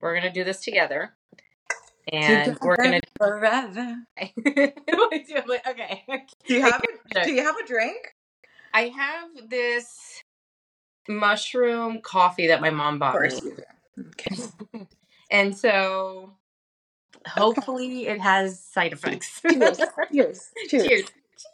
We're going to do this together. And we're going to forever. Okay. Do you have a drink? I have this mushroom coffee that my mom bought me. Okay. And so hopefully it has side effects. Cheers.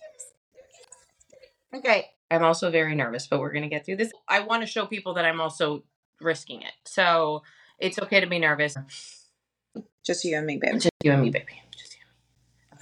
Okay. I'm also very nervous, but we're going to get through this. I want to show people that I'm also risking it. So it's okay to be nervous. Just you and me, baby. Just you and me, baby. Just you and me.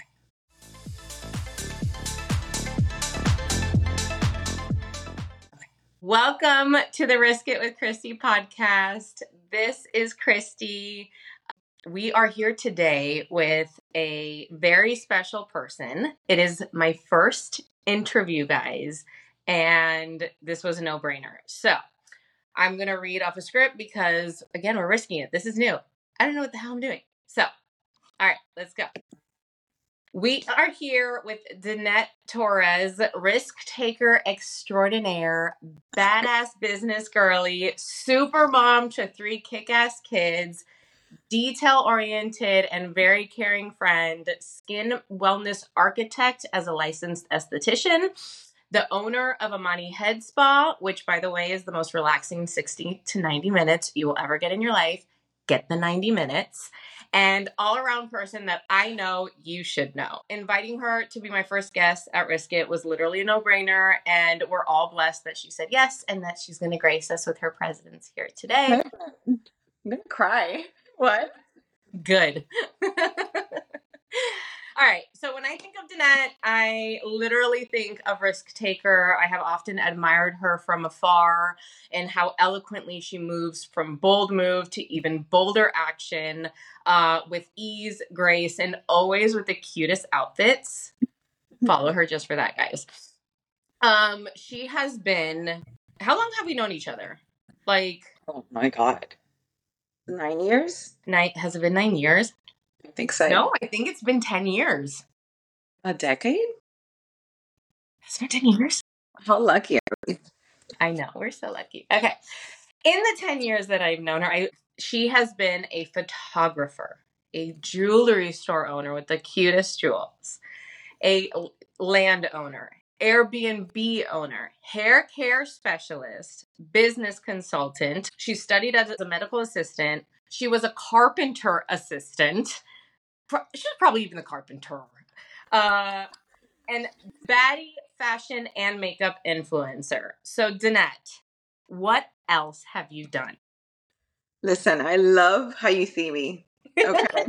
Okay. Welcome to the Risk It with Christy podcast. This is Christy. We are here today with a very special person. It is my first interview, guys, and this was a no-brainer. So I'm going to read off a script because, again, we're risking it. This is new. I don't know what the hell I'm doing. So, all right, let's go. We are here with Danette Torres, risk taker extraordinaire, badass business girly, super mom to 3 kick-ass kids, detail-oriented and very caring friend, skin wellness architect as a licensed esthetician, the owner of Amani Head Spa, which, by the way, is the most relaxing 60 to 90 minutes you will ever get in your life. Get the 90 minutes. And all-around person that I know you should know. Inviting her to be my first guest at Risk It was literally a no-brainer, and we're all blessed that she said yes and that she's going to grace us with her presence here today. I'm going to cry. What? Good. All right. So when I think of Danette, I literally think of risk taker. I have often admired her from afar and how eloquently she moves from bold move to even bolder action with ease, grace, and always with the cutest outfits. Follow her just for that, guys. She has been, how long have we known each other? Oh my God. 9 years? Has it been 9 years? I think so. No, I think it's been 10 years. A decade? It's been 10 years? How lucky are we? I know. We're so lucky. Okay. In the 10 years that I've known her, she has been a photographer, a jewelry store owner with the cutest jewels, a landowner, Airbnb owner, hair care specialist, business consultant. She studied as a medical assistant. She was a carpenter assistant. She was probably even a carpenter. And baddie fashion and makeup influencer. So Danette, what else have you done? Listen, I love how you see me. Okay.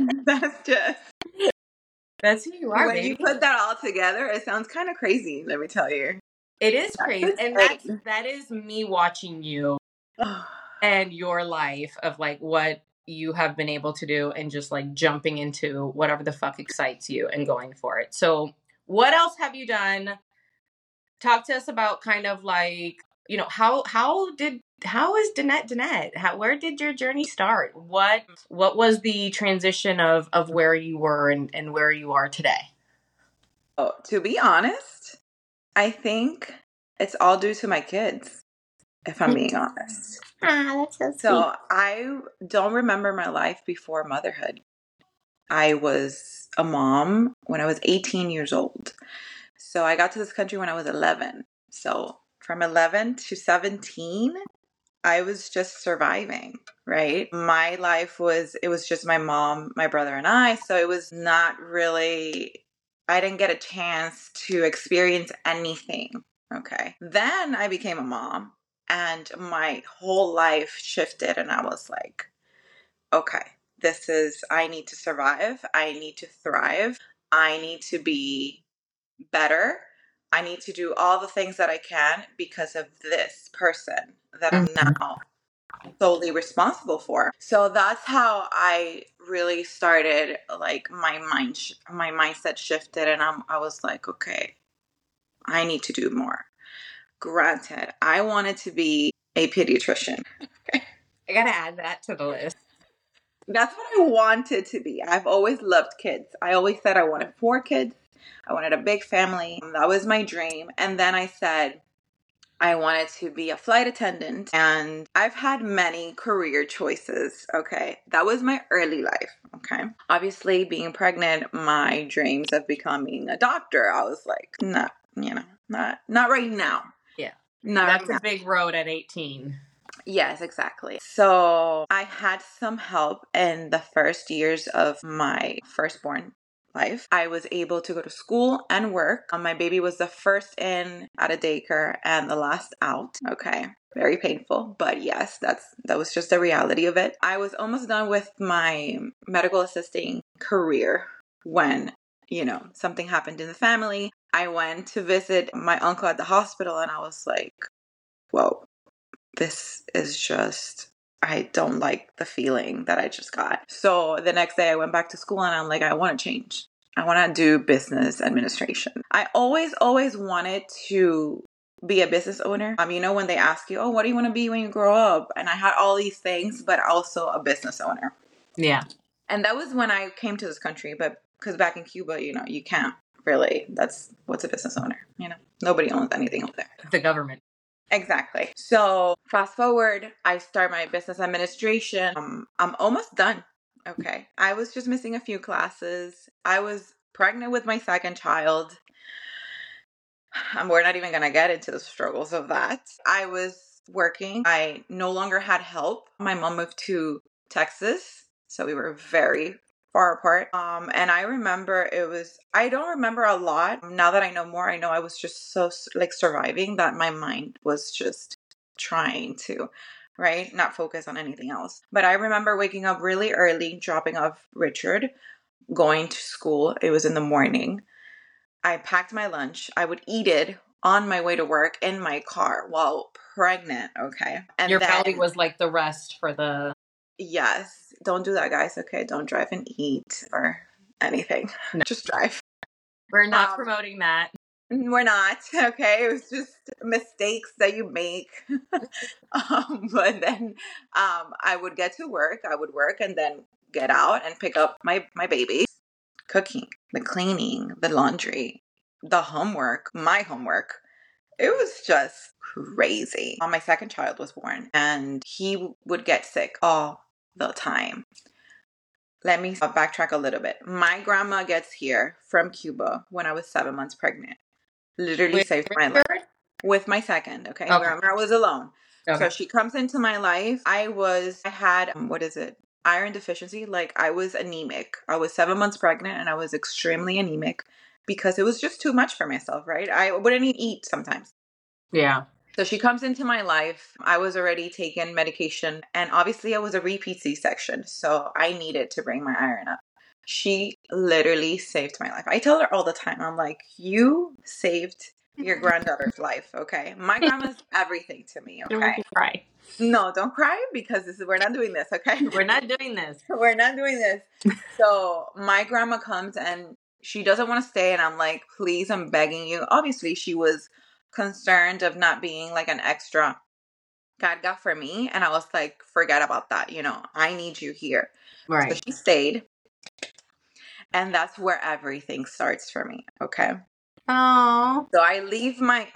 That's who you are, when baby. You put that all together, it sounds kind of crazy, let me tell you. It is crazy. And that is me watching you and your life of like what you have been able to do and just like jumping into whatever the fuck excites you and going for it. So what else have you done? Talk to us about kind of like, you know, how is Danette? Where did your journey start? What was the transition of where you were and where you are today? Oh, to be honest, I think it's all due to my kids, if I'm being honest. That's so sweet. So I don't remember my life before motherhood. I was a mom when I was 18 years old. So I got to this country when I was 11. So from 11 to 17, I was just surviving, right? My life it was just my mom, my brother, and I. So it was not really, I didn't get a chance to experience anything. Okay. Then I became a mom and my whole life shifted and I was like, okay, I need to survive. I need to thrive. I need to be better. I need to do all the things that I can because of this person that I'm now solely responsible for. So that's how I really started, like my mindset shifted and I was like, okay, I need to do more. Granted, I wanted to be a pediatrician. Okay. I gotta add that to the list. That's what I wanted to be. I've always loved kids. I always said I wanted 4 kids. I wanted a big family. That was my dream. And then I said, I wanted to be a flight attendant, and I've had many career choices. Okay. That was my early life. Okay. Obviously, being pregnant, my dreams of becoming a doctor, I was like, not, not right now. Yeah. Not That's right a now. big road at 18. Yes, exactly. So I had some help in the first years of my firstborn life. I was able to go to school and work. My baby was the first in at a daycare and the last out. Okay. Very painful, but yes, that was just the reality of it. I was almost done with my medical assisting career when, something happened in the family. I went to visit my uncle at the hospital and I was like, whoa, this is just, I don't like the feeling that I just got. So the next day I went back to school and I'm like, I want to change. I want to do business administration. I always wanted to be a business owner. When they ask you, oh, what do you want to be when you grow up? And I had all these things, but also a business owner. Yeah. And that was when I came to this country, but because back in Cuba, you can't really, what's a business owner? Nobody owns anything over there. The government. Exactly. So fast forward, I start my business administration. I'm almost done. Okay. I was just missing a few classes. I was pregnant with my second child. We're not even going to get into the struggles of that. I was working. I no longer had help. My mom moved to Texas. So we were very far apart. And I remember I don't remember a lot. Now that I know more, I know I was just so surviving that my mind was just trying to, right? Not focus on anything else. But I remember waking up really early, dropping off Richard, going to school. It was in the morning. I packed my lunch. I would eat it on my way to work in my car while pregnant. Okay. And your then, belly was like the rest for the... Yes. Don't do that, guys. Okay. Don't drive and eat or anything. No. Just drive. We're not promoting that. We're not. Okay. It was just mistakes that you make. But then I would get to work. I would work and then get out and pick up my baby. Cooking, the cleaning, the laundry, the homework, my homework. It was just crazy. My second child was born and he would get sick all the time. Let me backtrack a little bit. My grandma gets here from Cuba when I was 7 months pregnant. Literally saved my life. With my second, okay? Grandma was alone. Okay. So she comes into my life. I had, iron deficiency. Like I was anemic. I was 7 months pregnant and I was extremely anemic because it was just too much for myself, right? I wouldn't even eat sometimes. Yeah. So she comes into my life. I was already taking medication and obviously I was a repeat C-section. So I needed to bring my iron up. She literally saved my life. I tell her all the time, I'm like, you saved your granddaughter's life, okay? My grandma's everything to me, okay? Don't cry. No, don't cry because we're not doing this, okay? We're not doing this. We're not doing this. So my grandma comes and she doesn't want to stay and I'm like, please, I'm begging you. Obviously, she was concerned of not being like an extra carga for me. And I was like, forget about that. I need you here. Right. So she stayed. And that's where everything starts for me. Okay. Oh. So I leave my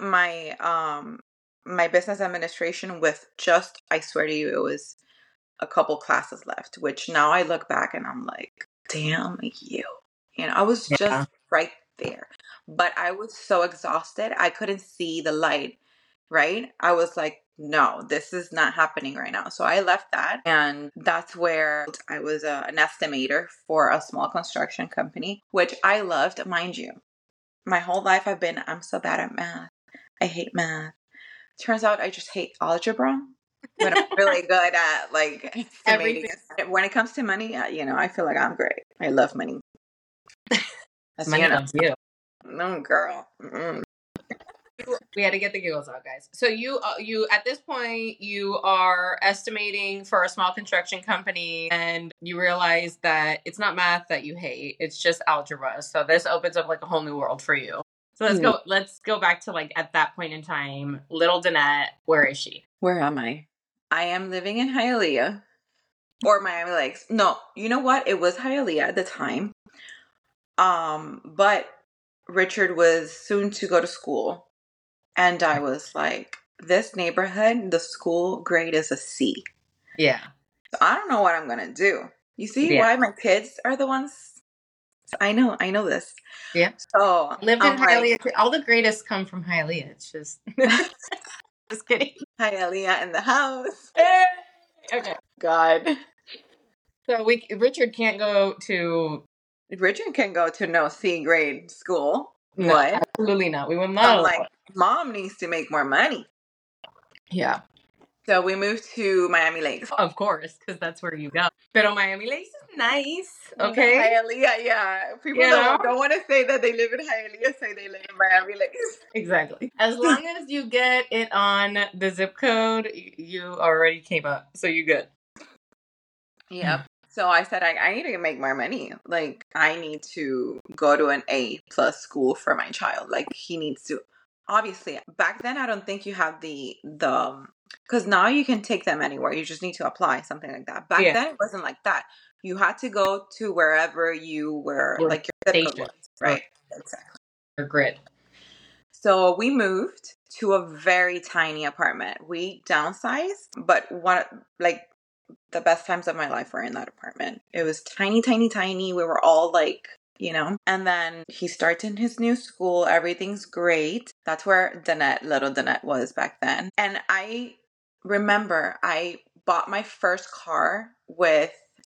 business administration with just, I swear to you, it was a couple classes left, which now I look back and I'm like, damn you. I was just right there. But I was so exhausted. I couldn't see the light, right? I was like, no, this is not happening right now. So I left that. And that's where I was an estimator for a small construction company, which I loved, mind you. My whole life I'm so bad at math. I hate math. Turns out I just hate algebra. But I'm really good at estimating. When it comes to money, I feel like I'm great. I love money. Money loves you. No, girl. Mm-mm. We had to get the giggles out, guys. So you at this point, you are estimating for a small construction company and you realize that it's not math that you hate. It's just algebra. So this opens up like a whole new world for you. So let's go back to at that point in time. Little Danette, where is she? Where am I? I am living in Hialeah or Miami Lakes. No, you know what? It was Hialeah at the time. But Richard was soon to go to school. And I was like, this neighborhood, the school grade is a C. Yeah. So I don't know what I'm going to do. You see Yeah. why my kids are the ones? I know this. Yeah. So Lived in I'm like, Hialeah. All the greatest come from Hialeah. It's just, just kidding. Hialeah in the house. Okay. God. So Richard can't go to. Richard can go to no C grade school. No, What? absolutely not. We will I'm not. like, mom needs to make more money. Yeah. So we moved to Miami Lakes. Of course, because that's where you go. Pero Miami Lakes is nice. Okay. Hialeah, yeah. People You know? don't want to say that they live in Hialeah, say they live in Miami Lakes. Exactly. As long as you get it on the zip code, you already came up. So you're good. Yep. So I said, I need to make more money. Like, I need to go to an A+ school for my child. Like, he needs to. Obviously, back then, I don't think you have the because now you can take them anywhere. You just need to apply, something like that. Back then, it wasn't like that. You had to go to wherever you were, like your zip code was, right? Exactly. Or grid. So we moved to a very tiny apartment. We downsized, but the best times of my life were in that apartment. It was tiny, tiny, tiny. We were all like, and then he starts in his new school. Everything's great. That's where little Danette was back then. And I remember I bought my first car with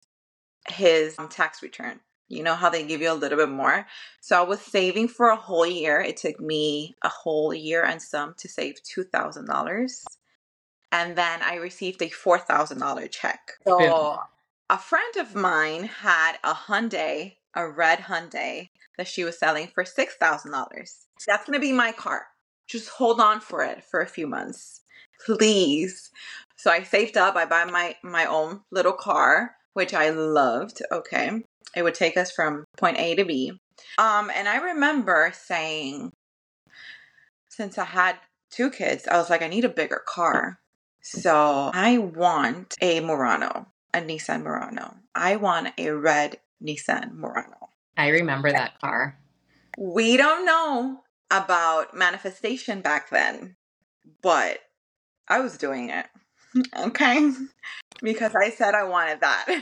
his tax return. You know how they give you a little bit more? So I was saving for a whole year. It took me a whole year and some to save $2,000. And then I received a $4,000 check. So a friend of mine had a red Hyundai that she was selling for $6,000. That's going to be my car. Just hold on for it for a few months, please. So I saved up. I bought my own little car, which I loved. Okay. It would take us from point A to B. And I remember saying, since I had 2 kids, I was like, I need a bigger car. So I want a Nissan Murano. I want a red Nissan Murano. I remember that car. We don't know about manifestation back then, but I was doing it. Okay? Because I said I wanted that.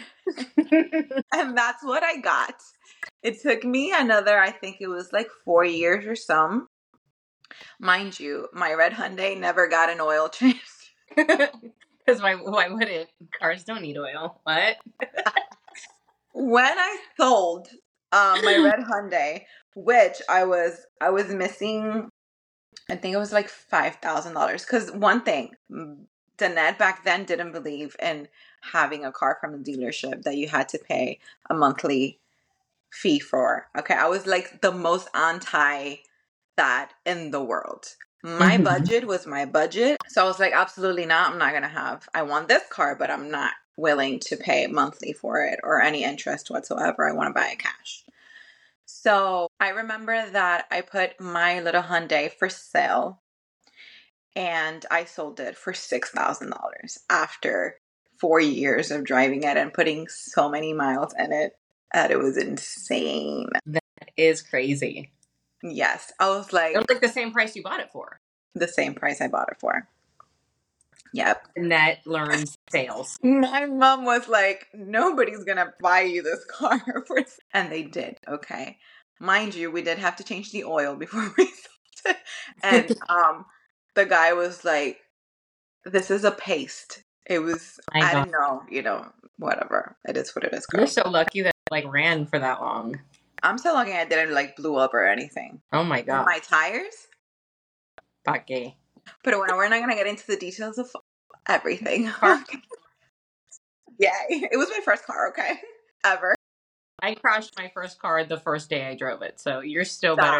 And that's what I got. It took me another, I think it was like 4 years or some. Mind you, my red Hyundai never got an oil change. Because why would it? Cars don't need oil. What? When I sold my red Hyundai, which I was missing, I think it was like $5,000. Because one thing, Danette back then didn't believe in having a car from a dealership that you had to pay a monthly fee for. Okay, I was like the most anti that in the world. My budget was my budget. So I was like, absolutely not. I'm not going to have, I want this car, but I'm not willing to pay monthly for it or any interest whatsoever. I want to buy it cash. So I remember that I put my little Hyundai for sale and I sold it for $6,000 after 4 years of driving it and putting so many miles in it that it was insane. That is crazy. Yes. I was like... It was like the same price you bought it for. The same price I bought it for. Yep. Net learns sales. My mom was like, nobody's going to buy you this car. And they did. Okay. Mind you, we did have to change the oil before we sold it. And the guy was like, this is a paste. It was, I don't know, whatever. It is what it is. Girl. You're so lucky that it ran for that long. I'm so lucky I didn't blew up or anything. Oh my God. And my tires? Paque. But we're not going to get into the details of everything. Yeah, it was my first car, okay? Ever. I crashed my first car the first day I drove it, so you're still better.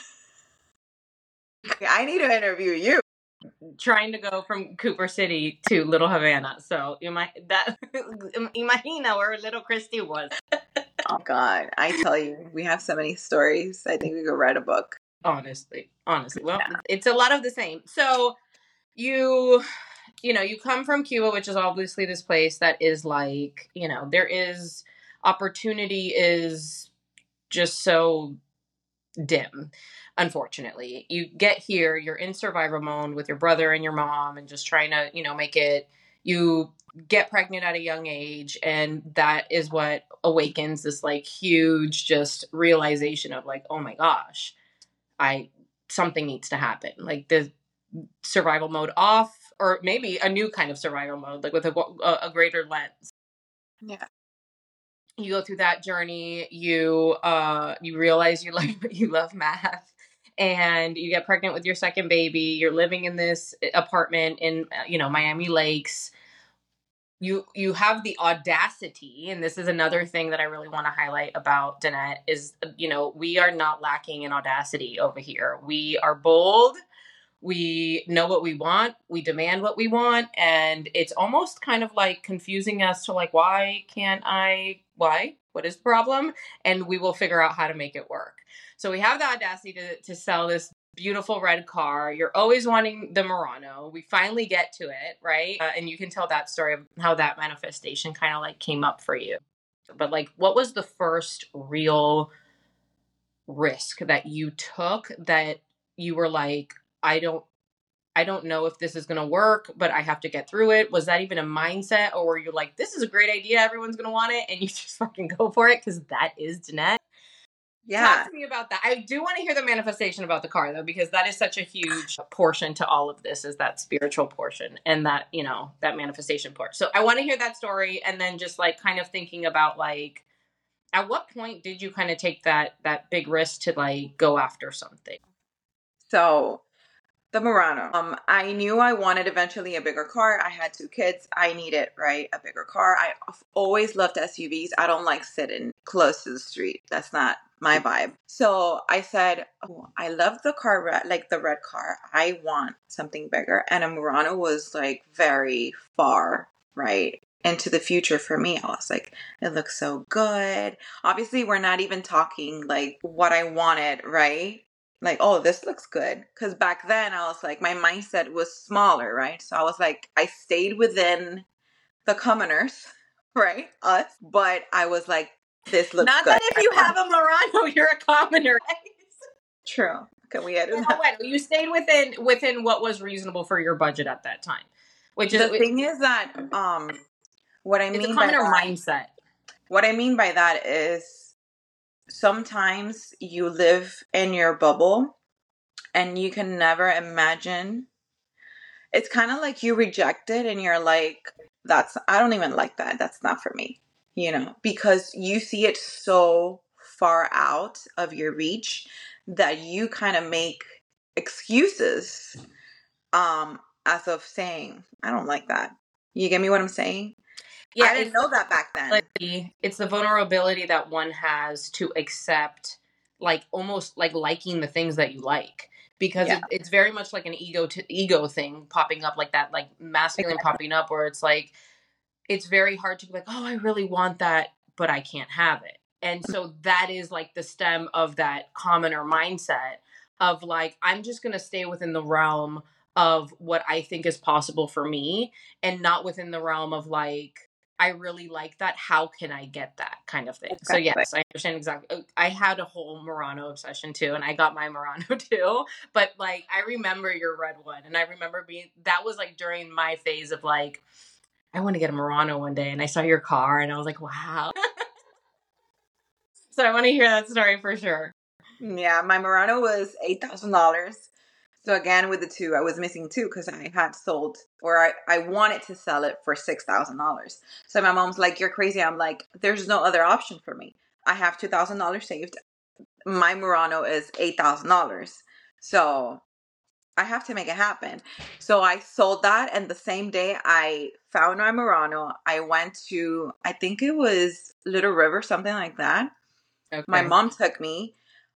I need to interview you. Trying to go from Cooper City to Little Havana, so imagina where little Christy was. Oh God, I tell you, we have so many stories. I think we could write a book. Honestly. Well, It's a lot of the same. So you come from Cuba, which is obviously this place that is like, there is opportunity is just so dim, unfortunately. You get here, you're in survival mode with your brother and your mom and just trying to, make it. You get pregnant at a young age, and that is what awakens this like huge just realization of like, oh my gosh, something needs to happen. Like the survival mode off, or maybe a new kind of survival mode, like with a greater lens. Yeah. You go through that journey, you realize you love math, and you get pregnant with your second baby. You're living in this apartment in Miami Lakes. You have the audacity, and this is another thing that I really want to highlight about Danette is, we are not lacking in audacity over here. We are bold. We know what we want. We demand what we want. And it's almost kind of like confusing us to like, why can't I? Why? What is the problem? And we will figure out how to make it work. So we have the audacity to sell this beautiful red car. You're always wanting the Murano. We finally get to it, right? And you can tell that story of how that manifestation kind of like came up for you. But like, what was the first real risk that you took that you were like, I don't know if this is going to work, but I have to get through it? Was that even a mindset, or were you like, this is a great idea, everyone's going to want it, and you just fucking go for it? Because that is Danette. Yeah. Talk to me about that. I do want to hear the manifestation about the car, though, because that is such a huge portion to all of this, is that spiritual portion and that, that manifestation part. So I want to hear that story, and then just like kind of thinking about like, at what point did you kind of take that big risk to like go after something? So the Murano. I knew I wanted eventually a bigger car. I had 2 kids. I needed, right, a bigger car. I've always loved SUVs. I don't like sitting close to the street. That's not my vibe. So I said, oh, I love the car red, like the red car. I want something bigger. And a Murano was like very far, right, into the future for me. I was like, it looks so good. Obviously, we're not even talking like what I wanted, right? Like, oh, this looks good. Because back then I was like, my mindset was smaller, right? So I was like, I stayed within the commoners, right? Us. But I was like, this looks Not good. that if you have a Murano, you're a commoner. True. Can we edit No, that? you stayed within what was reasonable for your budget at that time. Which is The thing is that what I it's mean a by commoner that, mindset. what I mean by that is sometimes you live in your bubble and you can never imagine. It's kind of like you reject it and you're like, I don't even like that. That's not for me, because you see it so far out of your reach that you kind of make excuses as of saying, I don't like that. You get me what I'm saying? Yeah, I didn't know that back then. It's the vulnerability that one has to accept, like almost like liking the things that you like, because it's very much like an ego thing popping up, like that, like masculine popping up, where it's like, it's very hard to be like, oh, I really want that, but I can't have it. And so that is like the stem of that commoner mindset of like, I'm just going to stay within the realm of what I think is possible for me, and not within the realm of like, I really like that, how can I get that kind of thing? Exactly. So yes, I understand exactly. I had a whole Murano obsession too, and I got my Murano too. But like, I remember your red one, and I remember that was like during my phase of like, I want to get a Murano one day, and I saw your car, and I was like, wow. So I want to hear that story for sure. Yeah, my Murano was $8,000. So again, with the 2, I was missing 2 because I had sold, or I wanted to sell it for $6,000. So my mom's like, you're crazy. I'm like, there's no other option for me. I have $2,000 saved. My Murano is $8,000. So I have to make it happen. So I sold that, and the same day I found my Murano, I went to, I think it was Little River, something like that. Okay. My mom took me.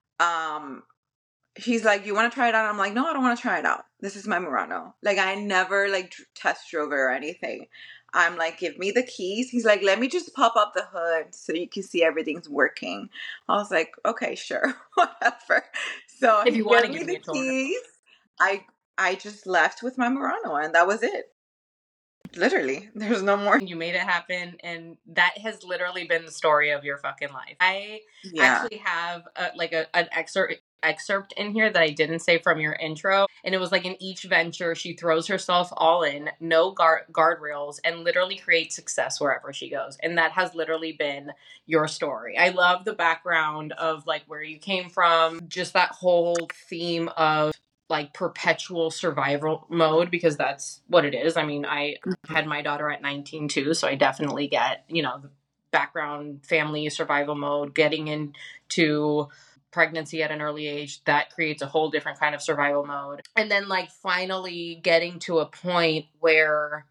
She's like, you want to try it out? I'm like, no, I don't want to try it out. This is my Murano. Like, I never like test drove it or anything. I'm like, give me the keys. He's like, let me just pop up the hood so you can see everything's working. I was like, okay, sure, whatever. So if you want to give me the keys, I just left with my Murano, and that was it. Literally, there's no more. You made it happen, and that has literally been the story of your fucking life. I actually have an excerpt excerpt in here that I didn't say from your intro. And it was like, in each venture, she throws herself all in, no guardrails, and literally creates success wherever she goes. And that has literally been your story. I love the background of like where you came from, just that whole theme of like perpetual survival mode, because that's what it is. I mean, I had my daughter at 19 too, so I definitely get, the background family survival mode, getting into pregnancy at an early age, that creates a whole different kind of survival mode. And then like finally getting to a point where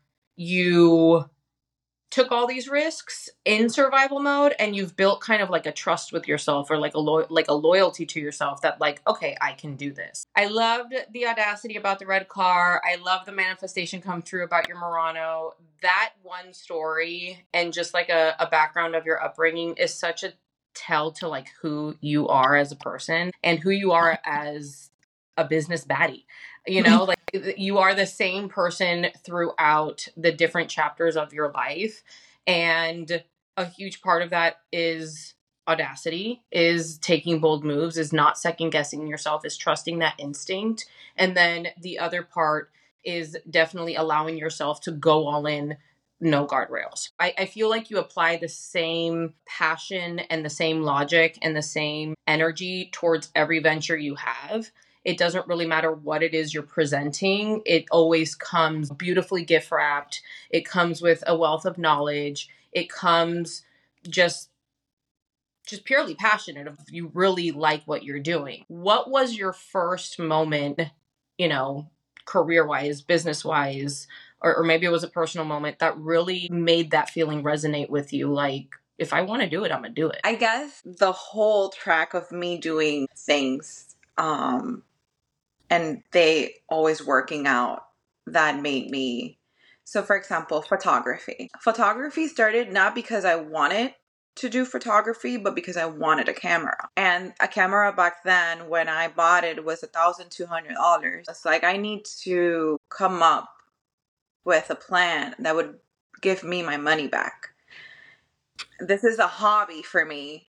you took all these risks in survival mode and you've built kind of like a trust with yourself, or like a loyalty to yourself that like, okay, I can do this. I loved the audacity about the red car. I love the manifestation come true about your Murano. That one story and just like a background of your upbringing is such a tell to like who you are as a person and who you are as a business baddie. Like you are the same person throughout the different chapters of your life. And a huge part of that is audacity, is taking bold moves, is not second guessing yourself, is trusting that instinct. And then the other part is definitely allowing yourself to go all in, no guardrails. I feel like you apply the same passion and the same logic and the same energy towards every venture you have. It doesn't really matter what it is you're presenting. It always comes beautifully gift wrapped. It comes with a wealth of knowledge. It comes just purely passionate if you really like what you're doing. What was your first moment, career-wise, business-wise, or maybe it was a personal moment that really made that feeling resonate with you? Like, if I want to do it, I'm going to do it. I guess the whole track of me doing things, and they always working out, that made me. So for example, photography. Photography started not because I wanted to do photography, but because I wanted a camera. And a camera back then, when I bought it, was $1,200. It's like, I need to come up with a plan that would give me my money back. This is a hobby for me.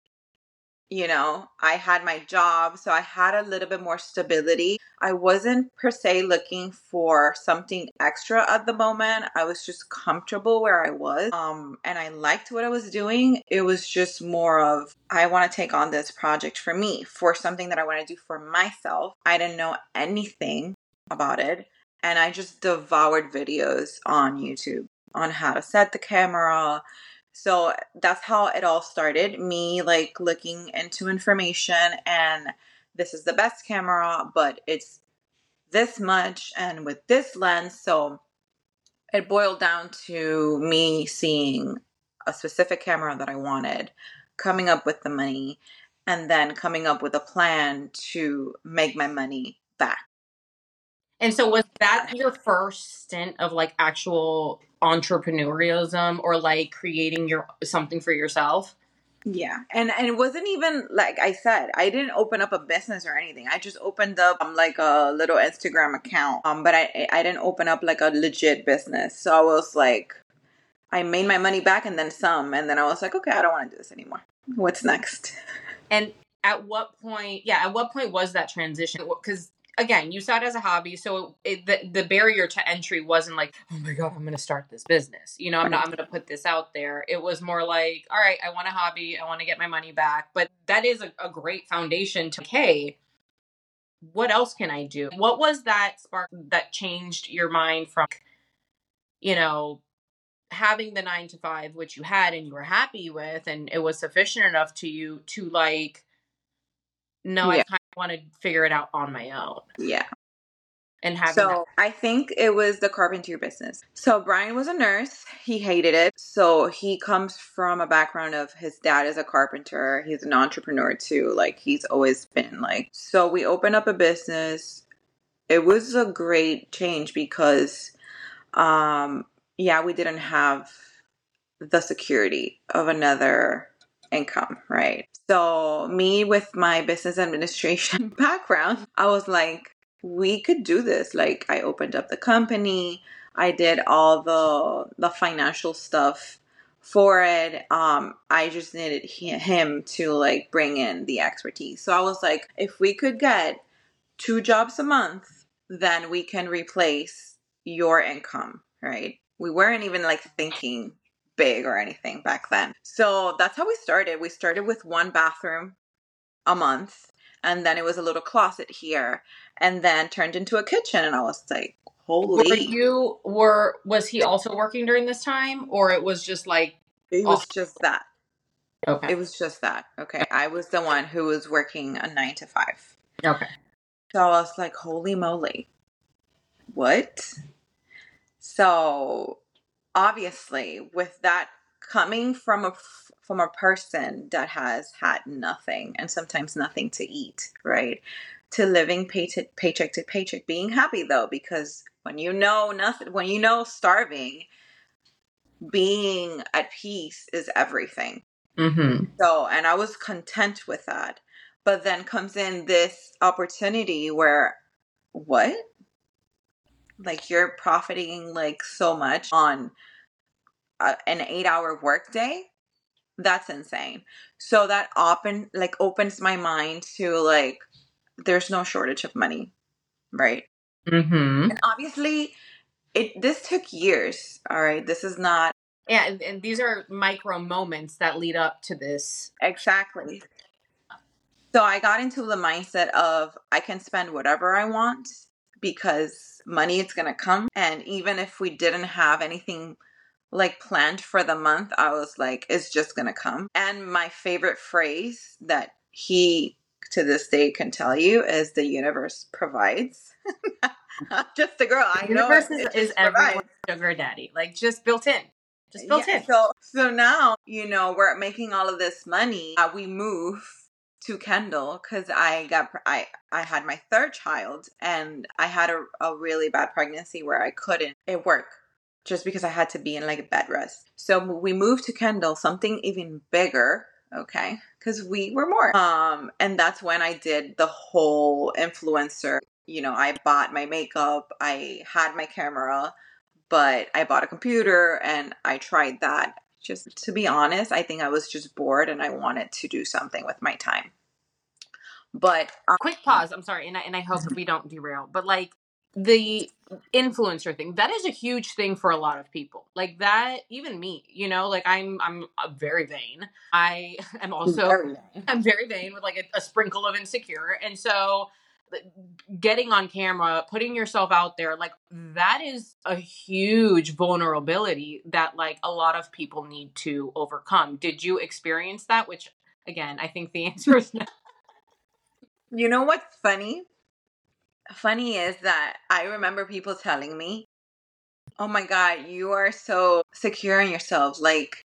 I had my job, so I had a little bit more stability. I wasn't per se looking for something extra at the moment. I was just comfortable where I was. And I liked what I was doing. It was just more of, I want to take on this project for me, for something that I want to do for myself. I didn't know anything about it. And I just devoured videos on YouTube on how to set the camera. So that's how it all started. Me like looking into information, and this is the best camera, but it's this much and with this lens. So it boiled down to me seeing a specific camera that I wanted, coming up with the money, and then coming up with a plan to make my money back. And so was that your first stint of like actual entrepreneurialism, or like creating something for yourself? Yeah. And it wasn't even, like I said, I didn't open up a business or anything. I just opened up like a little Instagram account. But I didn't open up like a legit business. So I was like, I made my money back and then some. And then I was like, okay, I don't want to do this anymore. What's next? And at what point was that transition? Because again, you saw it as a hobby, so the barrier to entry wasn't like, oh my God, I'm going to start this business. I'm going to put this out there. It was more like, all right, I want a hobby. I want to get my money back. But that is a great foundation to, hey, what else can I do? What was that spark that changed your mind from, having the 9 to 5, which you had and you were happy with, and it was sufficient enough to you to like, no, yeah. I kind of want to figure it out on my own. Yeah. And having so I think it was the carpentry business. So Brian was a nurse. He hated it. So he comes from a background of, his dad is a carpenter. He's an entrepreneur too. Like, he's always been like, so we opened up a business. It was a great change because, we didn't have the security of another income, right? So me with my business administration background, I was like, we could do this. Like, I opened up the company. I did all the financial stuff for it. I just needed him to like bring in the expertise. So I was like, if we could get 2 jobs a month, then we can replace your income, right? We weren't even like thinking big or anything back then. So that's how we started. We started with 1 bathroom a month, and then it was a little closet here, and then turned into a kitchen. And I was like, holy. Was he also working during this time, or it was just like It off? was just that. Okay. It was just that. Okay. I was the one who was working a 9 to 5. Okay. So I was like, holy moly. What? So obviously, with that coming from a person that has had nothing and sometimes nothing to eat, right? To living paycheck to paycheck, being happy though, because when you know nothing, when you know starving, being at peace is everything. Mm-hmm. So, and I was content with that. But then comes in this opportunity where, what? Like you're profiting like so much on an 8-hour workday? That's insane. So that opens my mind to like, there's no shortage of money, right? Mm-hmm. And obviously, this took years. All right, this is not Yeah, and these are micro moments that lead up to this. exactly. So I got into the mindset of I can spend whatever I want because money is going to come. And even if we didn't have anything like planned for the month, I was like, it's just going to come. And my favorite phrase that he to this day can tell you is the universe provides. Just a girl. I The know universe it is just everyone's provides. sugar daddy, like just built in, just built Yeah. in. So now, we're making all of this money. We move to Kendall because I had my third child and I had a really bad pregnancy where I couldn't at work just because I had to be in like a bed rest. So we moved to Kendall, something even bigger. Okay. Because we were more. And that's when I did the whole influencer. I bought my makeup, I had my camera, but I bought a computer and I tried that. Just to be honest, I think I was just bored and I wanted to do something with my time. But Quick pause. I'm sorry, and I hope we don't derail. But like the influencer thing, that is a huge thing for a lot of people. Like that, even me. Like I'm very vain. I am also I'm very vain with like a sprinkle of insecure, and so getting on camera, putting yourself out there, like that is a huge vulnerability that like a lot of people need to overcome. Did you experience that? Which again, I think the answer is no. you know what's funny? Funny is that I remember people telling me, "Oh my God, you are so secure in yourself. Like,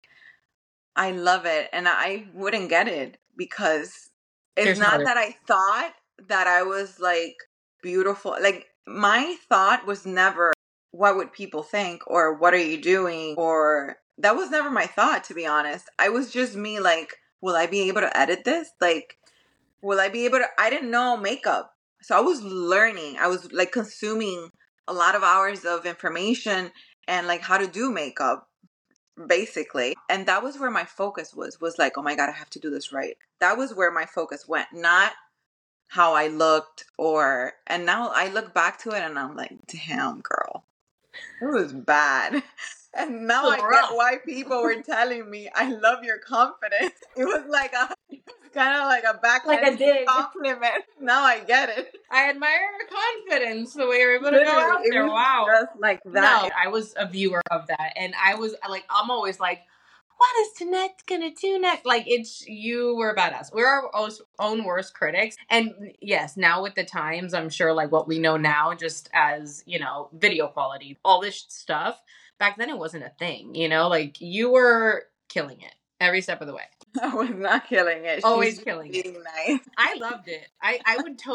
I love it." And I wouldn't get it because it's not that I thought that I was like beautiful. Like, my thought was never, what would people think? Or what are you doing? Or that was never my thought, to be honest. I was just me like, will I be able to edit this? Like, will I be able to? I didn't know makeup. So I was learning. I was like consuming a lot of hours of information and like how to do makeup basically. And that was where my focus was like, oh my God, I have to do this right. That was where my focus went, not how I looked and now I look back to it and I'm like, damn girl, it was bad. And now I get why people were telling me, I love your confidence. It was kind of like a backhanded compliment. Now I get it. I admire your confidence, the way you're able to go out there. Wow. Just like that. No, I was a viewer of that. And I was like, I'm always like, what is Jeanette gonna do next? Like, you were badass. We're our own worst critics. And yes, now with the times, I'm sure like what we know now, just as, video quality, all this stuff, back then it wasn't a thing, like you were killing it every step of the way. I was not killing it. Always killing it. Nice. I loved it. I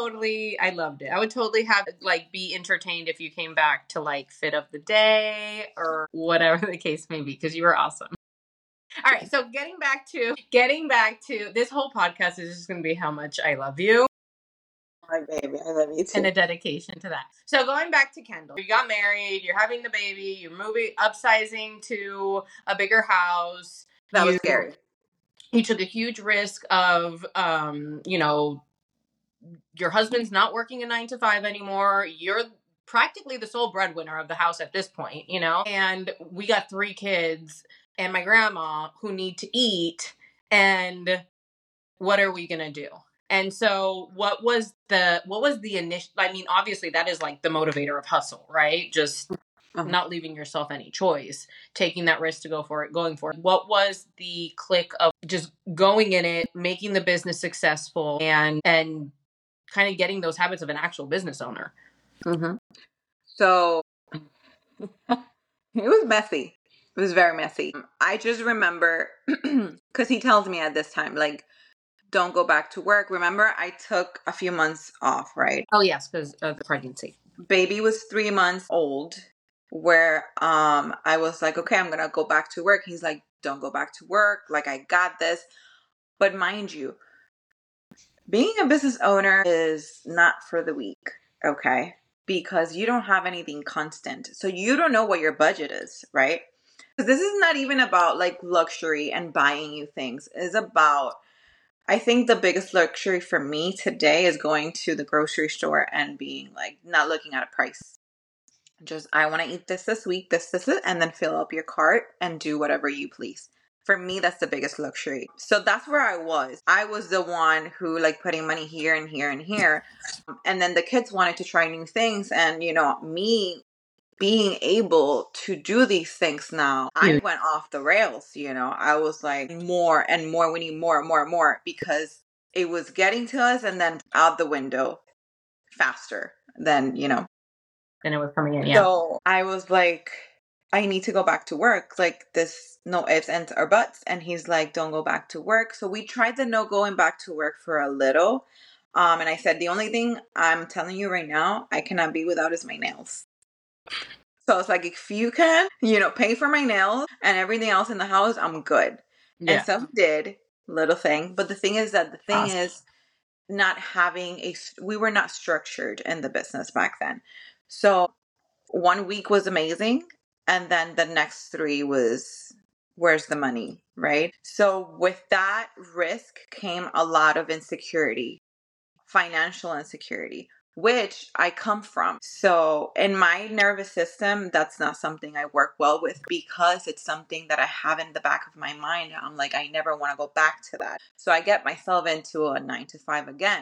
loved it. I would totally have like be entertained if you came back to like fit of the day or whatever the case may be, because you were awesome. All right, so getting back to this whole podcast is just going to be how much I love you. My baby, I love you and too. a dedication to that. So going back to Kendall, you got married, you're having the baby, you're moving, upsizing to a bigger house. That was scary. You took a huge risk of, your husband's not working a 9 to 5 anymore. You're practically the sole breadwinner of the house at this point, and we got 3 kids and my grandma who need to eat. And what are we going to do? And so what was the initial, I mean, obviously that is like the motivator of hustle, right? Just not leaving yourself any choice, taking that risk to going for it. What was the click of just going in it, making the business successful and kind of getting those habits of an actual business owner? Mm-hmm. So it was messy. It was very messy. I just remember, because he tells me at this time, like, don't go back to work. Remember, I took a few months off, right? Oh, yes, because of the pregnancy. Baby was 3 months old, where I was like, okay, I'm going to go back to work. He's like, don't go back to work. Like, I got this. But mind you, being a business owner is not for the weak, okay? Because you don't have anything constant. So you don't know what your budget is, right? This is not even about like luxury and buying you things. It's about, I think the biggest luxury for me today is going to the grocery store and being like, not looking at a price. Just, I want to eat this week, this, and then fill up your cart and do whatever you please. For me, that's the biggest luxury. So that's where I was. I was the one who like putting money here and here and here. And then the kids wanted to try new things. And, me being able to do these things now, I went off the rails. I was like, more and more. We need more and more and more, because it was getting to us and then out the window faster than, And it was coming in, yeah. So I was like, I need to go back to work. Like, this, no ifs, ands, or buts. And he's like, don't go back to work. So we tried the no going back to work for a little. And I said, the only thing I'm telling you right now, I cannot be without is my nails. So it's like, if you can, pay for my nails and everything else in the house, I'm good. Yeah. And so he did, little thing. But the thing is that is not having we were not structured in the business back then. So 1 week was amazing. And then the next 3 was, where's the money, right? So with that risk came a lot of insecurity, financial insecurity, which I come from. So in my nervous system, that's not something I work well with, because it's something that I have in the back of my mind. I'm like, I never want to go back to that. So I get myself into a 9 to 5 again.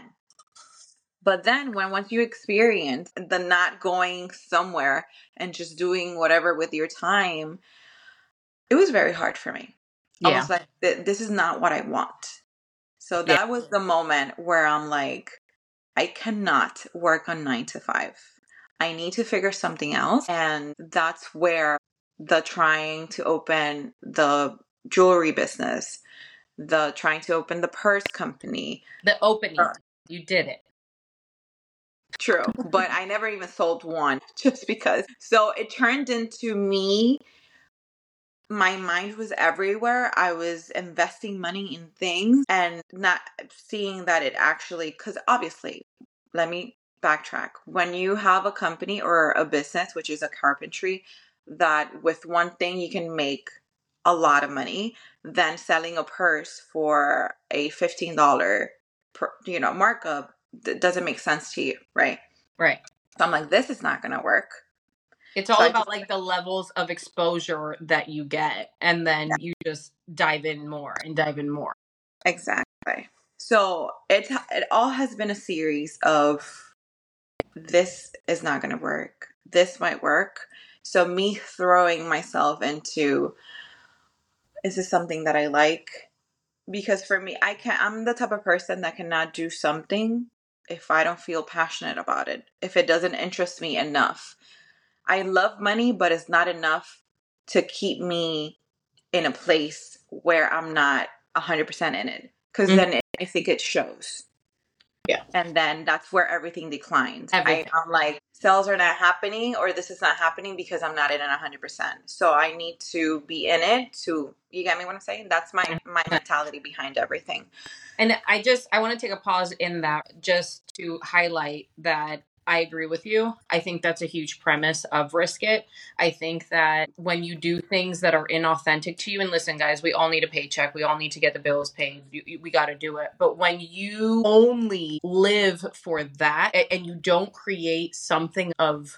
But then once you experience the not going somewhere and just doing whatever with your time, it was very hard for me. Yeah. I was like, this is not what I want. So that was the moment where I'm like, I cannot work on 9 to 5. I need to figure something else. And that's where the trying to open the jewelry business, the trying to open the purse company. The opening, you did it. True. But I never even sold one, just because. So it turned into me. My mind was everywhere. I was investing money in things and not seeing that it actually, because obviously, let me backtrack. When you have a company or a business, which is a carpentry, that with one thing you can make a lot of money, then selling a purse for a $15 markup, doesn't make sense to you, right? Right. So I'm like, this is not going to work. It's all about like the levels of exposure that you get, and then you just dive in more and dive in more. Exactly. So it all has been a series of, this is not going to work. This might work. So me throwing myself into, is this something that I like? Because for me, I'm the type of person that cannot do something if I don't feel passionate about it, if it doesn't interest me enough. I love money, but it's not enough to keep me in a place where I'm not 100% in it. Because then I think it shows. Yeah. And then that's where everything declines. Everything. I'm like, sales are not happening, or this is not happening because I'm not in it 100%. So I need to be in it to, you get me what I'm saying? That's my mentality behind everything. And I want to take a pause in that just to highlight that I agree with you. I think that's a huge premise of Risk It. I think that when you do things that are inauthentic to you, and listen, guys, we all need a paycheck. We all need to get the bills paid. We got to do it. But when you only live for that and you don't create something of,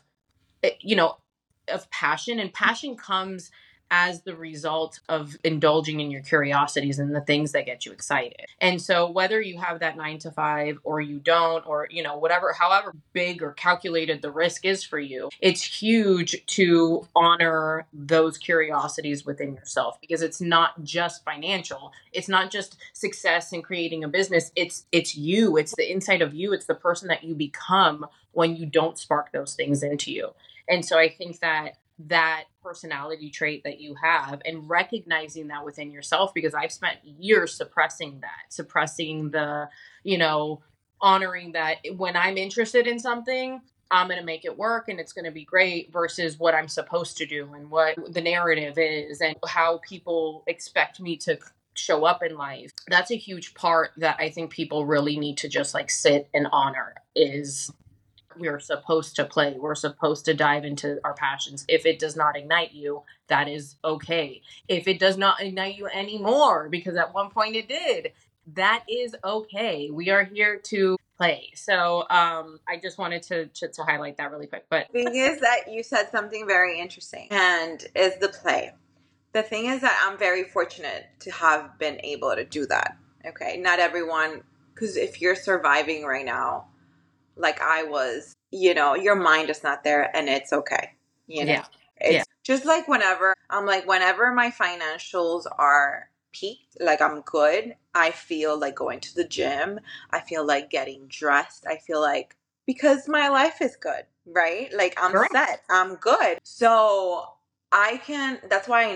of passion, and passion comes as the result of indulging in your curiosities and the things that get you excited. And so whether you have that 9 to 5 or you don't, or, whatever, however big or calculated the risk is for you, it's huge to honor those curiosities within yourself, because it's not just financial. It's not just success in creating a business. It's you, it's the inside of you. It's the person that you become when you don't spark those things into you. And so I think that personality trait that you have, and recognizing that within yourself, because I've spent years suppressing the, honoring that when I'm interested in something, I'm going to make it work and it's going to be great, versus what I'm supposed to do and what the narrative is and how people expect me to show up in life. That's a huge part that I think people really need to just like sit and honor, is we're supposed to play. We're supposed to dive into our passions. If it does not ignite you, that is okay. If it does not ignite you anymore, because at one point it did, that is okay. We are here to play. So I just wanted to highlight that really quick. But the thing is that you said something very interesting, and is the play. The thing is that I'm very fortunate to have been able to do that. Okay. Not everyone, because if you're surviving right now, like I was, your mind is not there, and it's okay. It's just like whenever my financials are peaked, like I'm good, I feel like going to the gym. I feel like getting dressed. I feel like, because my life is good, right? Like I'm set, I'm good. So that's why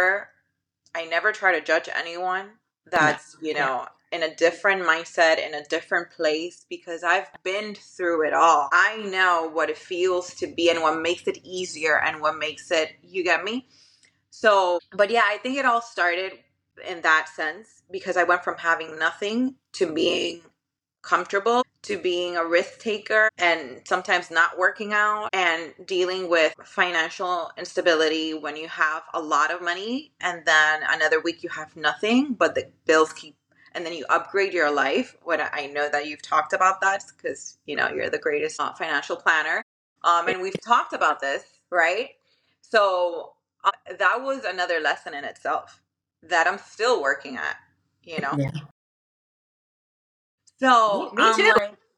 I never try to judge anyone that's, in a different mindset, in a different place, because I've been through it all. I know what it feels to be and what makes it easier and what makes it, you get me? So, but yeah, I think it all started in that sense, because I went from having nothing to being comfortable, to being a risk taker, and sometimes not working out, and dealing with financial instability when you have a lot of money and then another week you have nothing, but the bills keep, and then you upgrade your life. When I know that you've talked about that, because you're the greatest financial planner, and we've talked about this, right? So that was another lesson in itself that I'm still working at, Yeah. So Me too.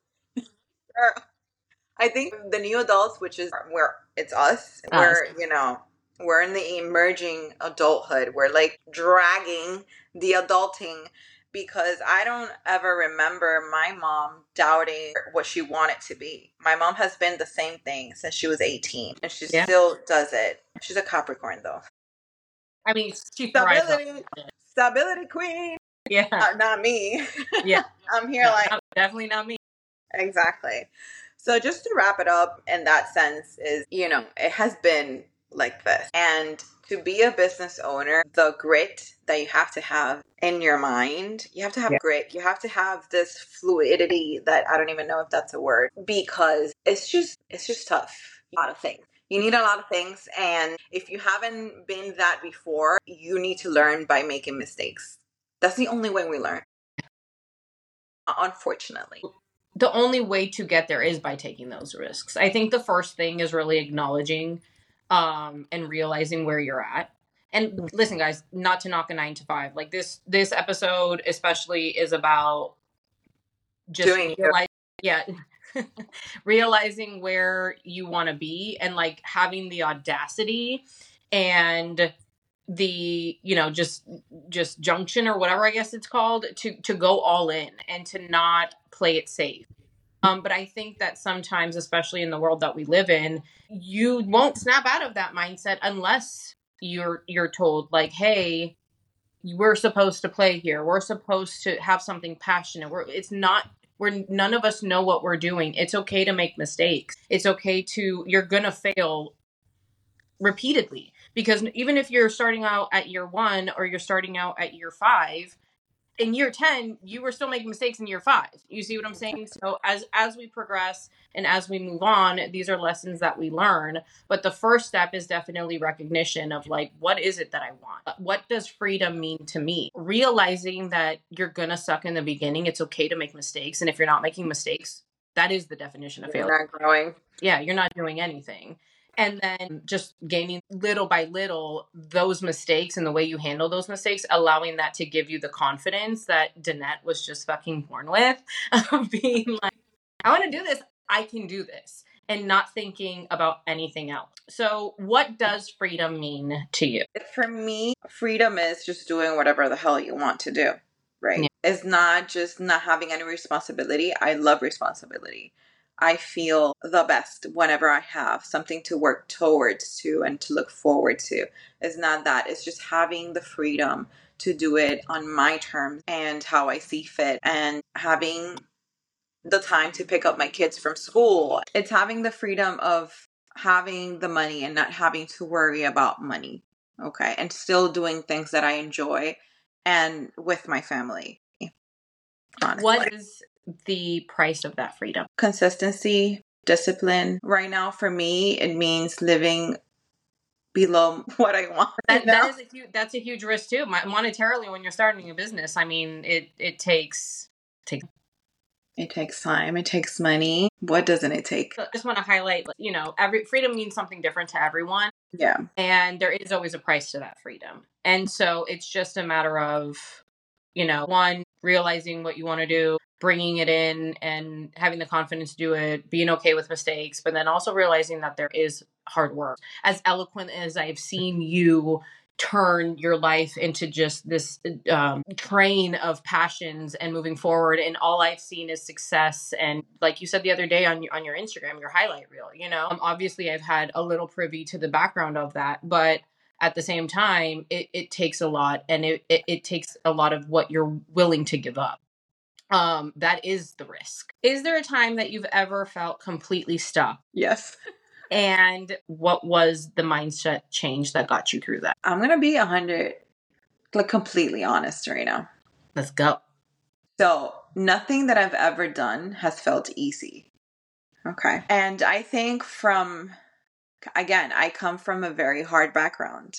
I think the new adults, which is where it's us, we're in the emerging adulthood. We're like dragging the adulting, because I don't ever remember my mom doubting what she wanted to be. My mom has been the same thing since she was 18, and she still does it. She's a Capricorn, though. I mean, she thrives on it. Stability queen. Yeah. Not me. Yeah. I'm here definitely not me. Exactly. So just to wrap it up in that sense is, it has been like this. And to be a business owner, the grit that you have to have in your mind, you have to have grit. You have to have this fluidity that I don't even know if that's a word, because it's just tough. A lot of things. You need a lot of things. And if you haven't been that before, you need to learn by making mistakes. That's the only way we learn. Unfortunately. The only way to get there is by taking those risks. I think the first thing is really acknowledging and realizing where you're at. And listen, guys, not to knock a 9 to 5. Like this episode especially is about just realizing where you want to be, and like having the audacity and the just junction, or whatever I guess it's called, to go all in and to not play it safe. But I think that sometimes, especially in the world that we live in, you won't snap out of that mindset unless you're told, like, hey, we're supposed to play here, we're supposed to have something passionate, it's not where none of us know what we're doing. It's okay to make mistakes. It's okay you're going to fail repeatedly, because even if you're starting out at year 1 or you're starting out at year 5, in year 10 you were still making mistakes in year 5. You see what I'm saying? So as we progress and as we move on, these are lessons that we learn. But the first step is definitely recognition of like, what is it that I want? What does freedom mean to me? Realizing that you're gonna suck in the beginning. It's okay to make mistakes, and if you're not making mistakes, that is the definition of failure. You're not growing. Yeah, you're not doing anything. And then just gaining little by little those mistakes and the way you handle those mistakes, allowing that to give you the confidence that Danette was just fucking born with, of being like, I want to do this. I can do this. And not thinking about anything else. So what does freedom mean to you? For me, freedom is just doing whatever the hell you want to do, right? Yeah. It's not just not having any responsibility. I love responsibility. I feel the best whenever I have something to work towards to and to look forward to. It's not that. It's just having the freedom to do it on my terms and how I see fit, and having the time to pick up my kids from school. It's having the freedom of having the money and not having to worry about money. Okay. And still doing things that I enjoy and with my family. Honestly. What is the price of that freedom? Consistency, discipline. Right now, for me, it means living below what I want. That's a huge risk too. Monetarily, when you're starting a business, I mean, it takes time. It takes money. What doesn't it take? So I just want to highlight, every freedom means something different to everyone. Yeah. And there is always a price to that freedom. And so it's just a matter of, one, realizing what you want to do, bringing it in and having the confidence to do it, being okay with mistakes, but then also realizing that there is hard work. As eloquent as I've seen you turn your life into just this train of passions and moving forward, and all I've seen is success. And like you said the other day on your Instagram, your highlight reel, obviously I've had a little privy to the background of that, but at the same time, it takes a lot, and it takes a lot of what you're willing to give up. That is the risk. Is there a time that you've ever felt completely stuck? Yes. And what was the mindset change that got you through that? I'm going to be 100, completely honest right now. Let's go. So nothing that I've ever done has felt easy. Okay. And I think I come from a very hard background.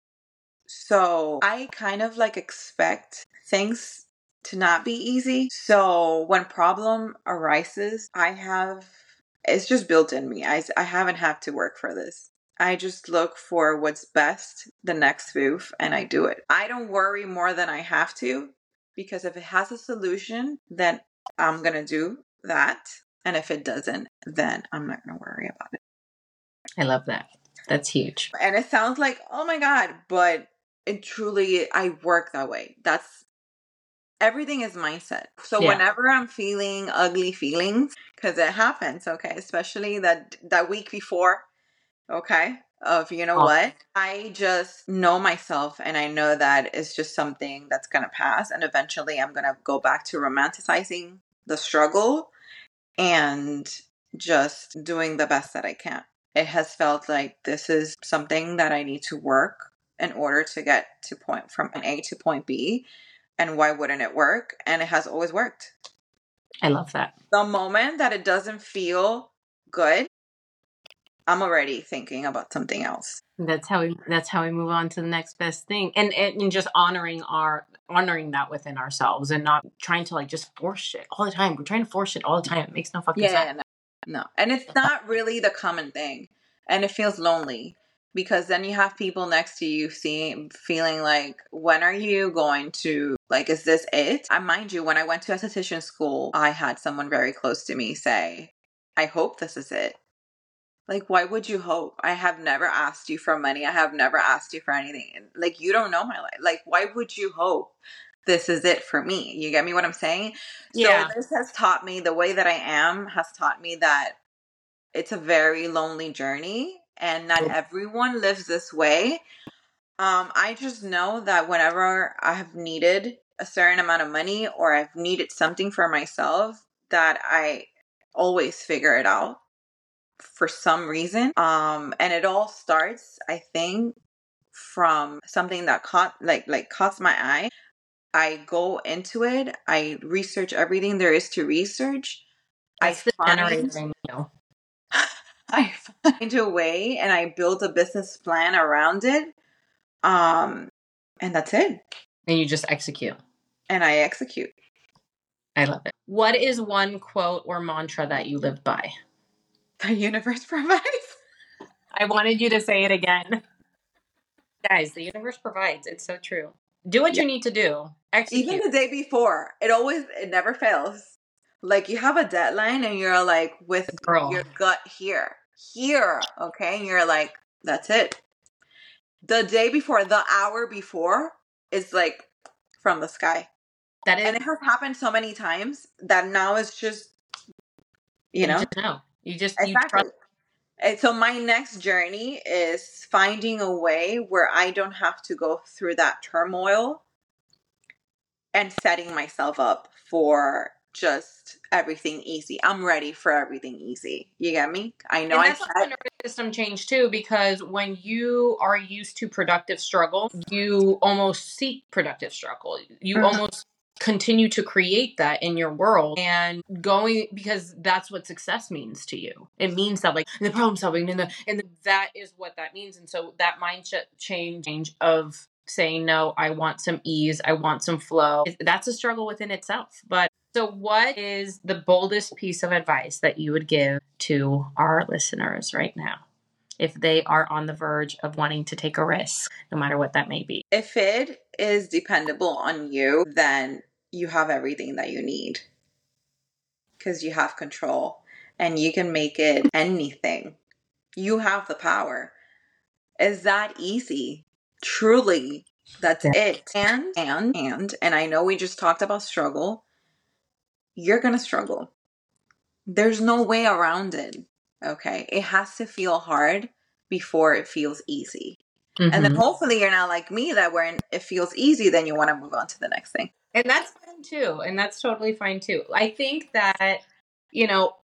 So I kind of expect things to not be easy. So when problem arises, it's just built in me. I haven't had to work for this. I just look for what's best, the next move, and I do it. I don't worry more than I have to, because if it has a solution, then I'm going to do that. And if it doesn't, then I'm not going to worry about it. I love that. That's huge. And it sounds like, oh my God, but I work that way. Everything is mindset. So whenever I'm feeling ugly feelings, because it happens, okay, especially that week before, okay, of what, I just know myself, and I know that it's just something that's going to pass, and eventually I'm going to go back to romanticizing the struggle and just doing the best that I can. It has felt like this is something that I need to work in order to get from point A to point B. And why wouldn't it work? And it has always worked. I love that. The moment that it doesn't feel good, I'm already thinking about something else. That's how we move on to the next best thing. And just honoring that within ourselves, and not trying to just force shit all the time. We're trying to force shit all the time. It makes no fucking sense. No. And it's not really the common thing. And it feels lonely. Because then you have people next to you feeling like, when are you going to, is this it? Mind you, when I went to esthetician school, I had someone very close to me say, I hope this is it. Why would you hope? I have never asked you for money. I have never asked you for anything. You don't know my life. Why would you hope this is it for me? You get me what I'm saying? Yeah. So this has taught me, the way that I am has taught me that it's a very lonely journey. And not everyone lives this way. I just know that whenever I have needed a certain amount of money, or I've needed something for myself, that I always figure it out for some reason. And it all starts, I think, from something that caught my eye. I go into it. I research everything there is to research. That's the generator in you. I find a way and I build a business plan around it. And that's it. And you just execute. And I execute. I love it. What is one quote or mantra that you live by? The universe provides. I wanted you to say it again. Guys, the universe provides. It's so true. Do what you need to do. Execute. Even the day before, it never fails. Like you have a deadline and you're like with your gut here, okay? And you're like, that's it. The day before, the hour before is like from the sky. That is, and it has happened so many times that now it's just, you know. You just exactly. You trust. And so my next journey is finding a way where I don't have to go through that turmoil and setting myself up for just everything easy. I'm ready for everything easy. You get me? I know. And that's also a nervous system change too, because when you are used to productive struggle, you almost seek productive struggle. You almost continue to create that in your world and going, because that's what success means to you. It means that like the problem solving and that is what that means. And so that mindset change of saying, no, I want some ease, I want some flow, that's a struggle within itself. But so what is the boldest piece of advice that you would give to our listeners right now if they are on the verge of wanting to take a risk, no matter what that may be? If it is dependable on you, then you have everything that you need because you have control and you can make it anything. You have the power. Is that easy? Truly, that's it. And I know we just talked about struggle. You're going to struggle. There's no way around it. Okay. It has to feel hard before it feels easy. Mm-hmm. And then hopefully you're not like me that when it feels easy, then you want to move on to the next thing. And that's fine too. And that's totally fine too. I think that, you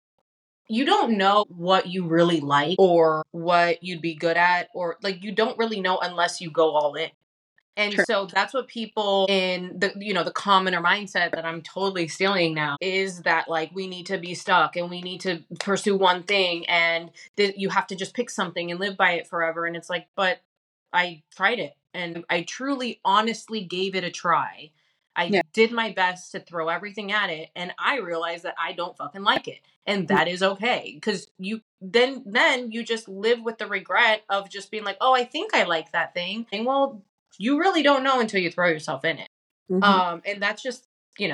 don't know what you really like or what you'd be good at, or like you don't really know unless you go all in. And True. So that's what people in the commoner mindset that I'm totally stealing now is that like we need to be stuck and we need to pursue one thing and you have to just pick something and live by it forever. And it's like, but I tried it and I truly honestly gave it a try. I did my best to throw everything at it and I realized that I don't fucking like it. And that is okay. Because you then you just live with the regret of just being like, oh, I think I like that thing. And well, you really don't know until you throw yourself in it. Mm-hmm. And that's just,